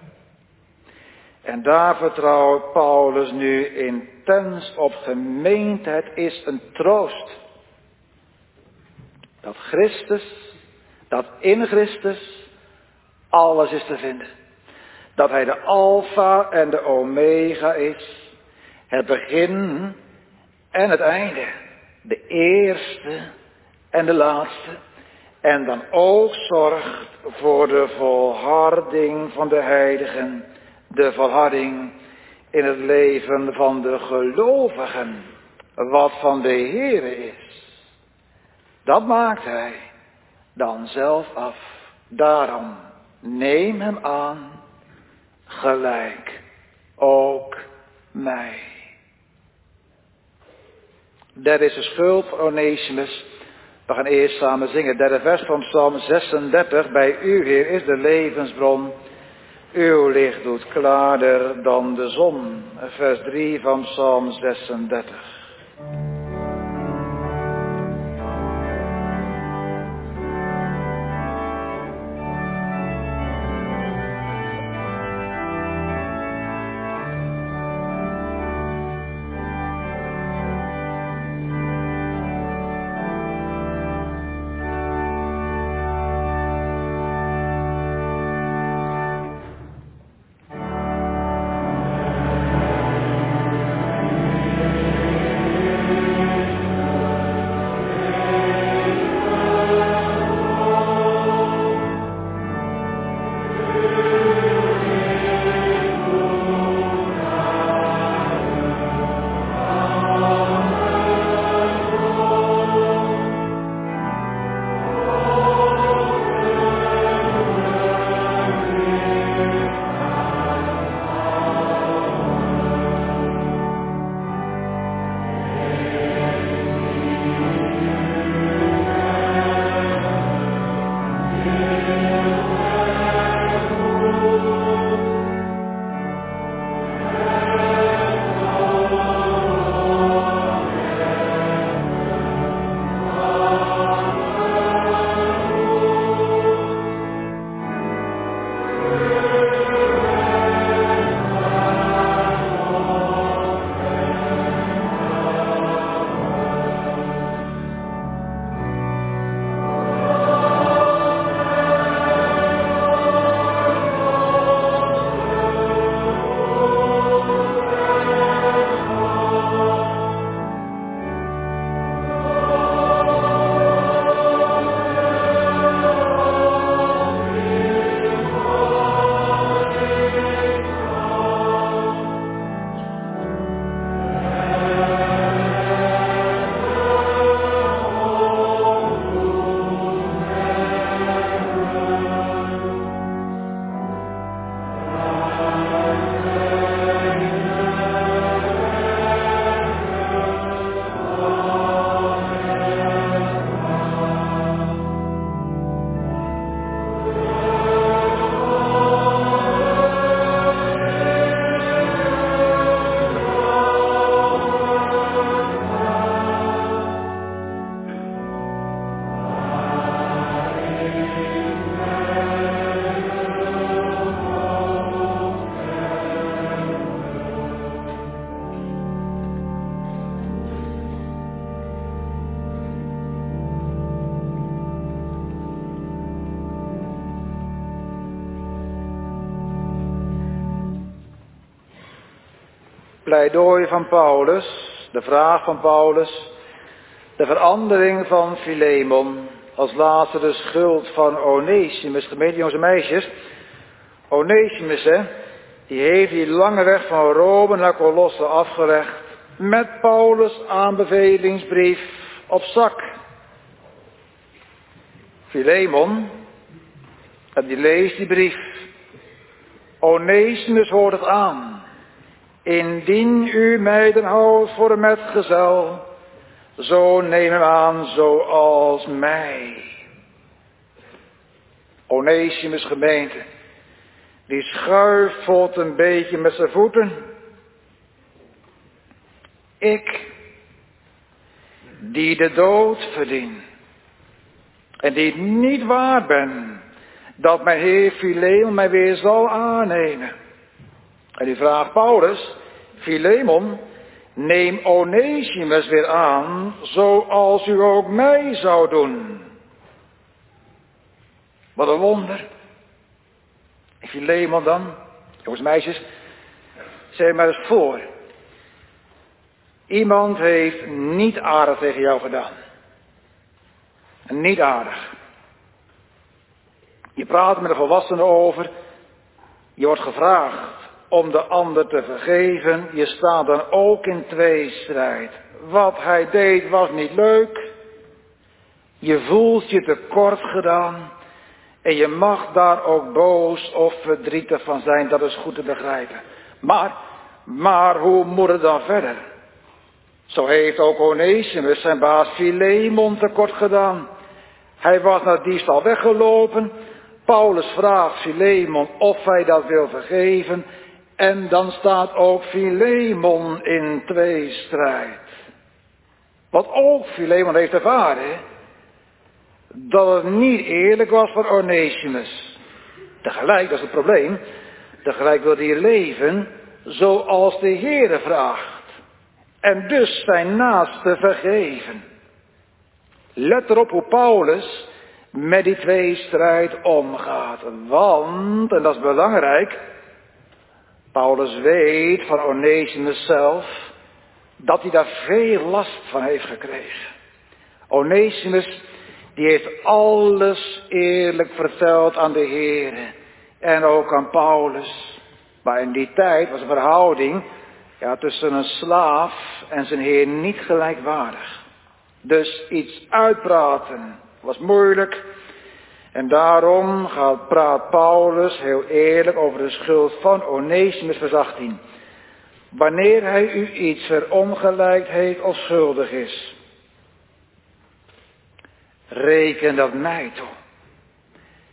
En daar vertrouwt Paulus nu intens op. Gemeente, het is een troost. Dat Christus, dat in Christus alles is te vinden. Dat hij de Alpha en de Omega is. Het begin en het einde. De eerste en de laatste. En dan ook zorgt voor de volharding van de heiligen. De volharding in het leven van de gelovigen. Wat van de Heere is. Dat maakt hij dan zelf af. Daarom neem hem aan. Gelijk ook mij. Derde is de schuld van Onesimus. We gaan eerst samen zingen. Derde vers van Psalm zesendertig. Bij u, Heer, is de levensbron. Uw licht doet klaarder dan de zon. Vers drie van Psalm zesendertig. Pleidooi van Paulus, de vraag van Paulus, de verandering van Filemon, als laatste de schuld van Onesimus. Gemeente jongens en meisjes, Onesimus, hè, die heeft die lange weg van Rome naar Colosse afgelegd met Paulus' aanbevelingsbrief op zak. Filemon, en die leest die brief. Onesimus hoort het aan. Indien u meiden houdt voor een metgezel, zo neem hem aan zoals mij. Onesimus gemeente, die schuifelt een beetje met zijn voeten. Ik, die de dood verdien, en die niet waar ben, dat mijn Heer Filemon mij weer zal aannemen. En die vraagt Paulus, Filemon, neem Onesimus weer aan, zoals u ook mij zou doen. Wat een wonder. En Filemon dan, jongens en meisjes, zeg maar eens voor. Iemand heeft niet aardig tegen jou gedaan. Niet aardig. Je praat met een volwassene over. Je wordt gevraagd om de ander te vergeven. Je staat dan ook in tweestrijd. Wat hij deed was niet leuk. Je voelt je tekort gedaan. En je mag daar ook boos of verdrietig van zijn. Dat is goed te begrijpen. Maar, maar hoe moet het dan verder? Zo heeft ook Onesimus zijn baas Filemon tekort gedaan. Hij was naar diefstal weggelopen. Paulus vraagt Filemon of hij dat wil vergeven. En dan staat ook Filemon in tweestrijd. Wat ook Filemon heeft ervaren, dat het niet eerlijk was voor Onesimus. Tegelijk, dat is het probleem, tegelijk wil hij leven zoals de Heere vraagt. En dus zijn naaste vergeven. Let erop hoe Paulus met die tweestrijd omgaat. Want, en dat is belangrijk, Paulus weet van Onesimus zelf dat hij daar veel last van heeft gekregen. Onesimus, die heeft alles eerlijk verteld aan de Heere en ook aan Paulus. Maar in die tijd was een verhouding ja, tussen een slaaf en zijn heer niet gelijkwaardig. Dus iets uitpraten was moeilijk. En daarom gaat, praat Paulus heel eerlijk over de schuld van Onesimus, vers achttien. Wanneer hij u iets verongelijkt heeft of schuldig is, reken dat mij toe.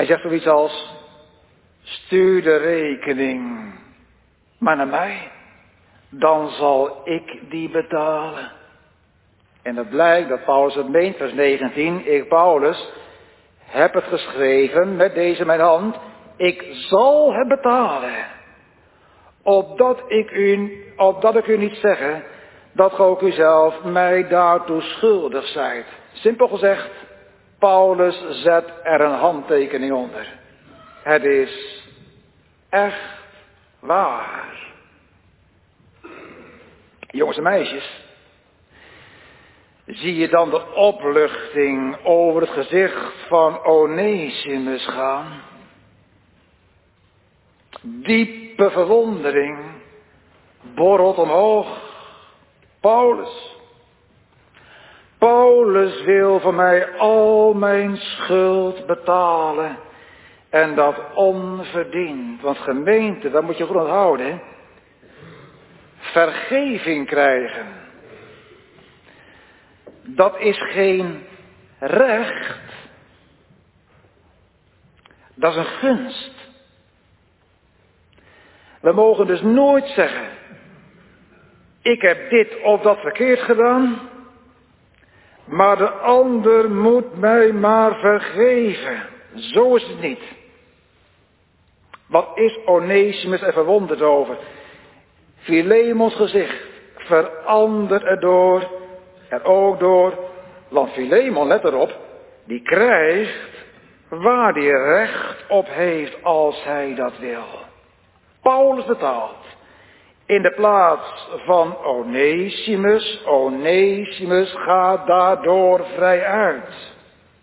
Hij zegt zoiets als, stuur de rekening maar naar mij, dan zal ik die betalen. En het blijkt dat Paulus het meent, vers negentien, ik Paulus heb het geschreven met deze mijn hand, ik zal het betalen. Opdat ik u, opdat ik u niet zeggen, dat ge ook uzelf mij daartoe schuldig zijt. Simpel gezegd, Paulus zet er een handtekening onder. Het is echt waar. Jongens en meisjes, zie je dan de opluchting over het gezicht van Onesimus gaan? Diepe verwondering borrelt omhoog. Paulus. Paulus wil voor mij al mijn schuld betalen. En dat onverdiend. Want gemeente, dat moet je goed onthouden. Vergeving krijgen. Dat is geen recht. Dat is een gunst. We mogen dus nooit zeggen, ik heb dit of dat verkeerd gedaan, maar de ander moet mij maar vergeven. Zo is het niet. Wat is Onesimus er verwonderd over? Philemons gezicht verandert erdoor, er ook door, want Philemon, let erop, die krijgt waar hij recht op heeft als hij dat wil. Paulus betaalt in de plaats van Onesimus. Onesimus gaat daardoor vrij uit.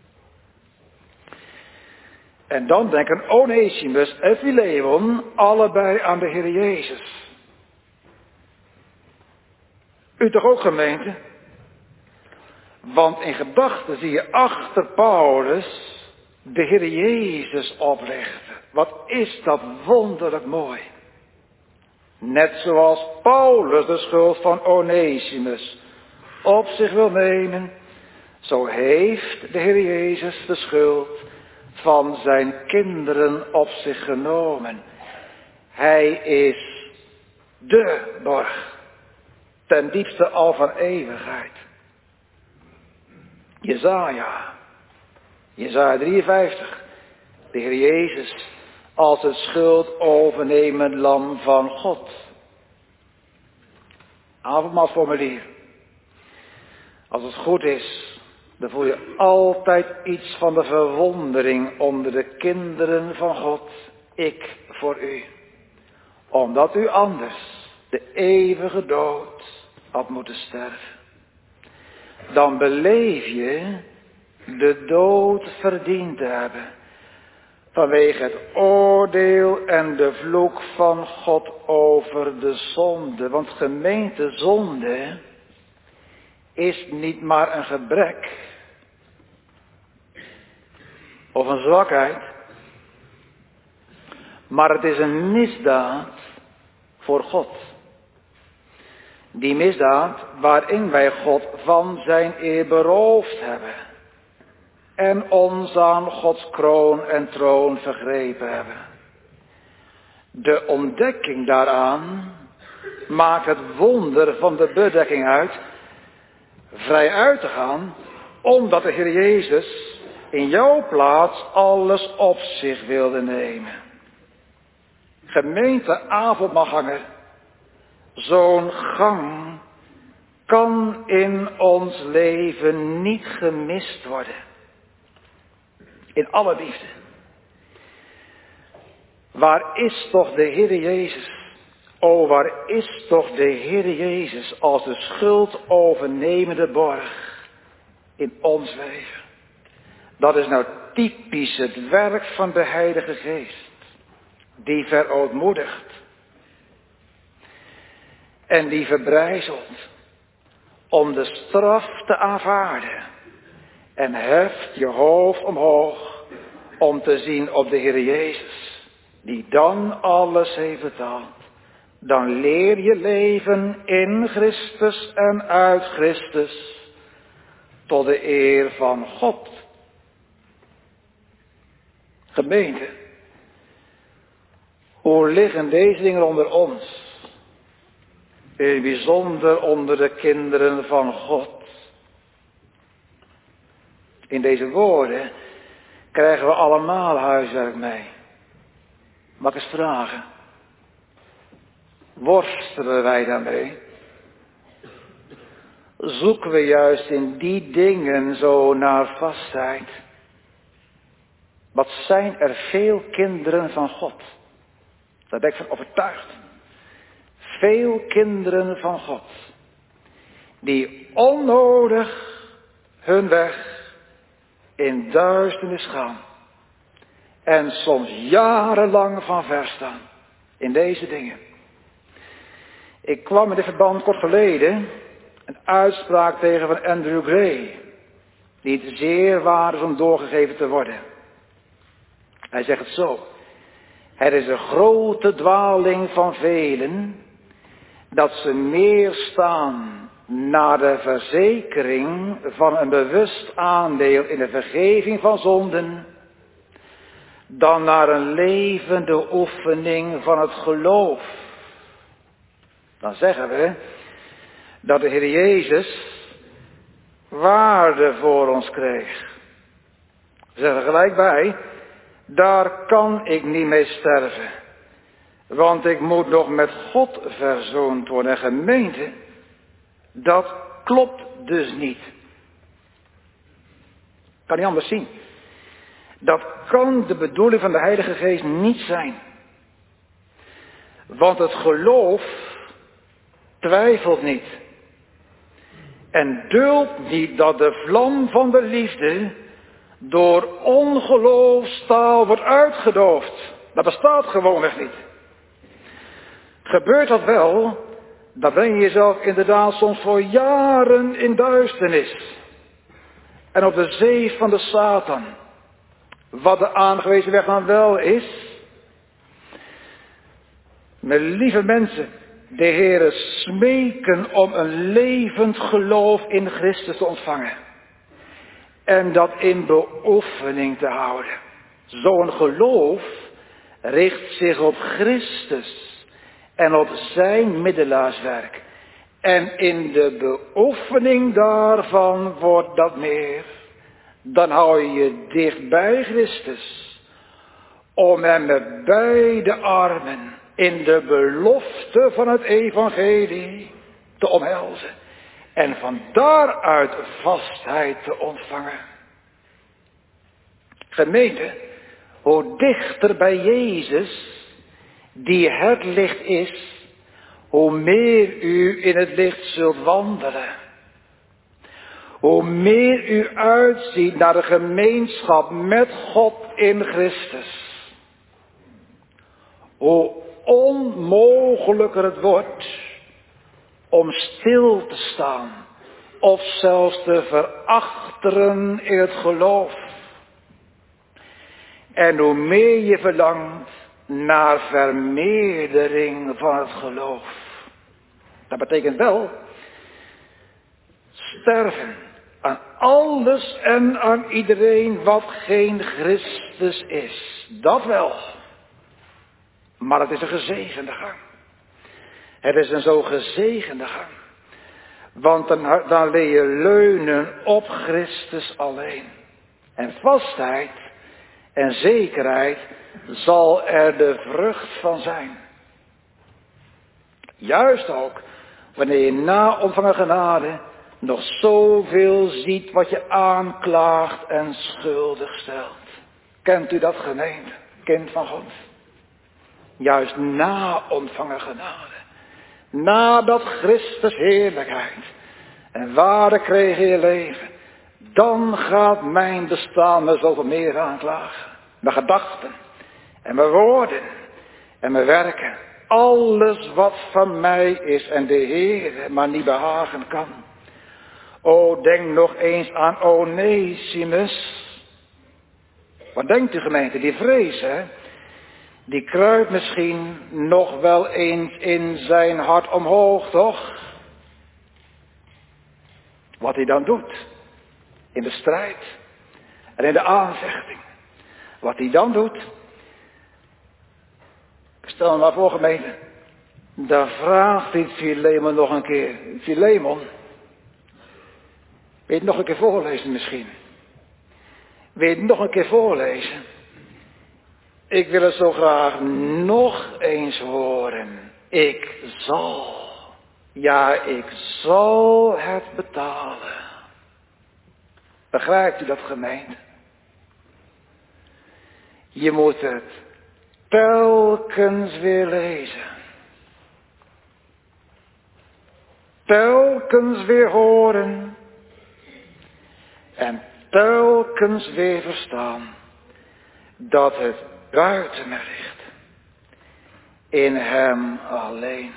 En dan denken Onesimus en Philemon allebei aan de Heer Jezus. U toch ook, gemeente? Want in gedachten zie je achter Paulus de Heer Jezus oprichten. Wat is dat wonderlijk mooi. Net zoals Paulus de schuld van Onesimus op zich wil nemen, zo heeft de Heer Jezus de schuld van zijn kinderen op zich genomen. Hij is de borg, ten diepste al van eeuwigheid. Jesaja, Jesaja drieënvijftig, de Heer Jezus als het schuld overnemend lam van God. Avondmaalsformulier. Als het goed is, dan voel je altijd iets van de verwondering onder de kinderen van God. Ik voor u. Omdat u anders de eeuwige dood had moeten sterven. Dan beleef je de dood verdiend te hebben. Vanwege het oordeel en de vloek van God over de zonde. Want gemeente, zonde is niet maar een gebrek of een zwakheid, maar het is een misdaad voor God. Die misdaad waarin wij God van zijn eer beroofd hebben en ons aan Gods kroon en troon vergrepen hebben. De ontdekking daaraan maakt het wonder van de bedekking uit vrij uit te gaan, omdat de Heer Jezus in jouw plaats alles op zich wilde nemen. Gemeente avondmaalganger, zo'n gang kan in ons leven niet gemist worden. In alle liefde. Waar is toch de Heer Jezus? O, waar is toch de Heer Jezus als de schuld overnemende borg in ons leven? Dat is nou typisch het werk van de Heilige Geest. Die verootmoedigt. En die verbrijzelt. Om de straf te aanvaarden. En heft je hoofd omhoog. Om te zien op de Heer Jezus. Die dan alles heeft betaald. Dan leer je leven in Christus en uit Christus. Tot de eer van God. Gemeente, hoe liggen deze dingen onder ons? In het bijzonder onder de kinderen van God. In deze woorden krijgen we allemaal huiswerk mee. Mag ik eens vragen? Worstelen wij daarmee? Zoeken we juist in die dingen zo naar vastheid? Wat zijn er veel kinderen van God? Daar ben ik van overtuigd. Veel kinderen van God. Die onnodig hun weg in duisternis gaan. En soms jarenlang van ver staan. In deze dingen. Ik kwam in dit verband kort geleden een uitspraak tegen van Andrew Gray. Die het zeer waard is om doorgegeven te worden. Hij zegt het zo. Er is een grote dwaling van velen. Dat ze meer staan naar de verzekering van een bewust aandeel in de vergeving van zonden. Dan naar een levende oefening van het geloof. Dan zeggen we dat de Heer Jezus waarde voor ons kreeg. We zeggen gelijk bij, daar kan ik niet mee sterven. Want ik moet nog met God verzoend worden. En gemeente, dat klopt dus niet. Kan niet anders zien. Dat kan de bedoeling van de Heilige Geest niet zijn. Want het geloof twijfelt niet. En duldt niet dat de vlam van de liefde door ongeloofstaal wordt uitgedoofd. Dat bestaat gewoonweg niet. Gebeurt dat wel, dan breng je jezelf inderdaad soms voor jaren in duisternis. En op de zee van de Satan. Wat de aangewezen weg dan wel is. Mijn lieve mensen, de Heere smeken om een levend geloof in Christus te ontvangen. En dat in beoefening te houden. Zo'n geloof richt zich op Christus. En op zijn middelaarswerk. En in de beoefening daarvan wordt dat meer. Dan hou je je dicht bij Christus. Om hem met beide armen in de belofte van het evangelie te omhelzen. En van daaruit vastheid te ontvangen. Gemeente, hoe dichter bij Jezus die het licht is, hoe meer u in het licht zult wandelen. Hoe meer u uitziet naar de gemeenschap met God in Christus. Hoe onmogelijker het wordt om stil te staan of zelfs te verachteren in het geloof. En hoe meer je verlangt naar vermeerdering van het geloof. Dat betekent wel sterven aan alles en aan iedereen wat geen Christus is. Dat wel. Maar het is een gezegende gang. Het is een zo gezegende gang. Want dan, dan leer je leunen op Christus alleen. En vastheid en zekerheid zal er de vrucht van zijn. Juist ook wanneer je na ontvangen genade nog zoveel ziet wat je aanklaagt en schuldig stelt. Kent u dat, gemeente, kind van God? Juist na ontvangen genade. Nadat Christus heerlijkheid en waarde kreeg in je leven. Dan gaat mijn bestaan me zoveel meer aanklagen. Mijn gedachten en mijn woorden en mijn werken. Alles wat van mij is en de Heer maar niet behagen kan. O, denk nog eens aan Onesimus. Wat denkt u, gemeente? Die vrees, hè? Die kruipt misschien nog wel eens in zijn hart omhoog, toch? Wat hij dan doet. In de strijd. En in de aanvechting. Wat hij dan doet. Stel nou maar voor, gemeente. Dan vraagt hij Filemon nog een keer. Filemon. Wil je het nog een keer voorlezen misschien? Wil je het nog een keer voorlezen? Ik wil het zo graag nog eens horen. Ik zal. Ja, ik zal het betalen. Begrijpt u dat, gemeente? Je moet het telkens weer lezen. Telkens weer horen. En telkens weer verstaan. Dat het buiten me ligt. In hem alleen.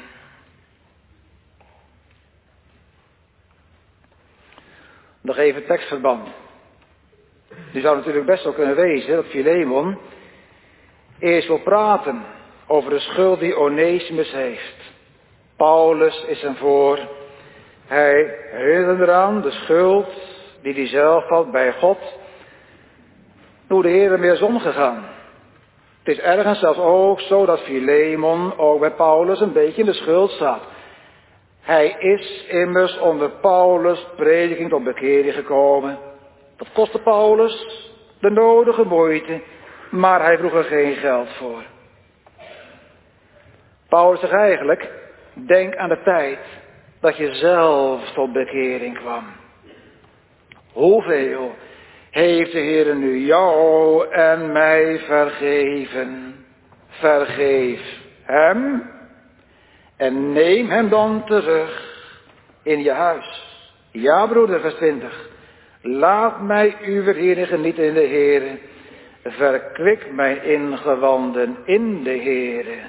Nog even tekstverband. Je zou natuurlijk best wel kunnen wezen dat Filemon eerst wil praten over de schuld die Onesimus heeft. Paulus is hem voor. Hij herinnert eraan de schuld die hij zelf had bij God. Hoe de Heer ermee is omgegaan. Het is ergens zelfs ook zo dat Filemon ook bij Paulus een beetje in de schuld staat. Hij is immers onder Paulus' prediking tot bekering gekomen. Dat kostte Paulus de nodige moeite, maar hij vroeg er geen geld voor. Paulus zegt eigenlijk, denk aan de tijd dat je zelf tot bekering kwam. Hoeveel heeft de Heer nu jou en mij vergeven? Vergeef hem en neem hem dan terug in je huis. Ja, broeder, vers twintig. Laat mij uw Heer genieten in de Heer. Verkwik mijn ingewanden in de Heer. Je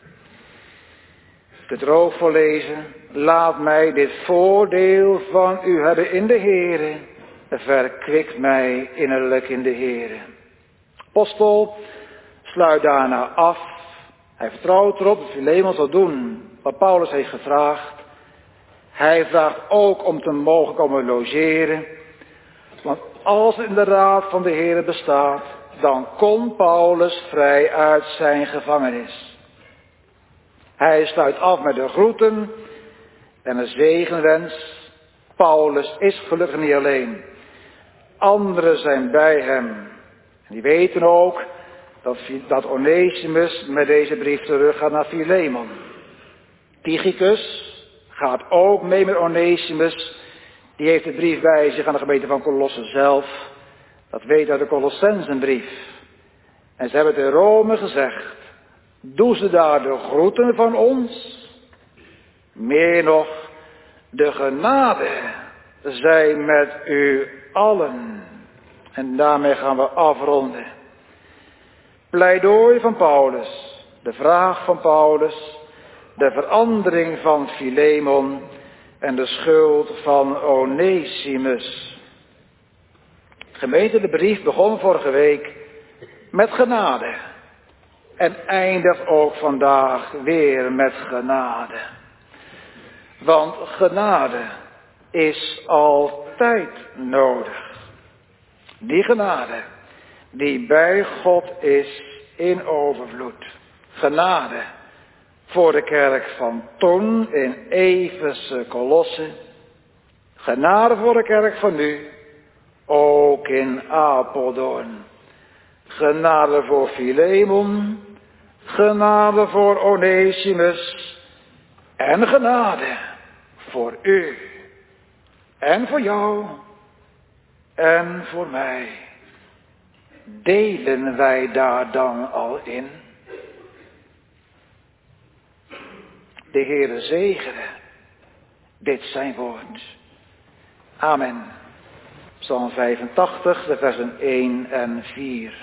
kunt er ook voor lezen. Laat mij dit voordeel van u hebben in de Heer. Verkwik mij innerlijk in de Heer. Apostel sluit daarna af. Hij vertrouwt erop dat Filemon zal doen wat Paulus heeft gevraagd. Hij vraagt ook om te mogen komen logeren. Want als het in de raad van de Heer bestaat, dan komt Paulus vrij uit zijn gevangenis. Hij sluit af met de groeten en een zegenwens. Paulus is gelukkig niet alleen. Anderen zijn bij hem. En die weten ook dat, dat Onesimus met deze brief terug gaat naar Filemon. Tychicus gaat ook mee met Onesimus. Die heeft de brief bij zich aan de gemeente van Colosse zelf. Dat weet uit de Colossensenbrief. En ze hebben het in Rome gezegd. Doe ze daar de groeten van ons. Meer nog, de genade zij met u allen. En daarmee gaan we afronden. Pleidooi van Paulus. De vraag van Paulus. De verandering van Filemon. En de schuld van Onesimus. Gemeente, de brief begon vorige week met genade. En eindigt ook vandaag weer met genade. Want genade is altijd nodig. Die genade die bij God is in overvloed. Genade voor de kerk van toen in Efeze Colosse. Genade voor de kerk van nu, ook in Apeldoorn. Genade voor Filemon, genade voor Onesimus en genade voor u en voor jou en voor mij. Delen wij daar dan al in? De Heere zegene dit zijn woord. Amen. Psalm vijfentachtig, de versen één en vier.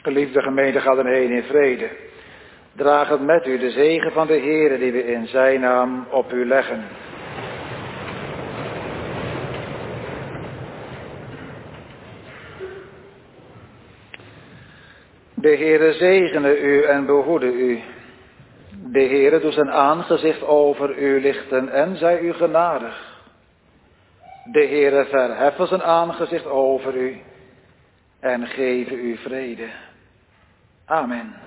Geliefde gemeente, gaat er heen in vrede. Draag het met u de zegen van de Heere die we in zijn naam op u leggen. De Heere zegene u en behoede u. De Heere doet zijn aangezicht over u lichten en zij u genadig. De Heere verheffen zijn aangezicht over u en geven u vrede. Amen.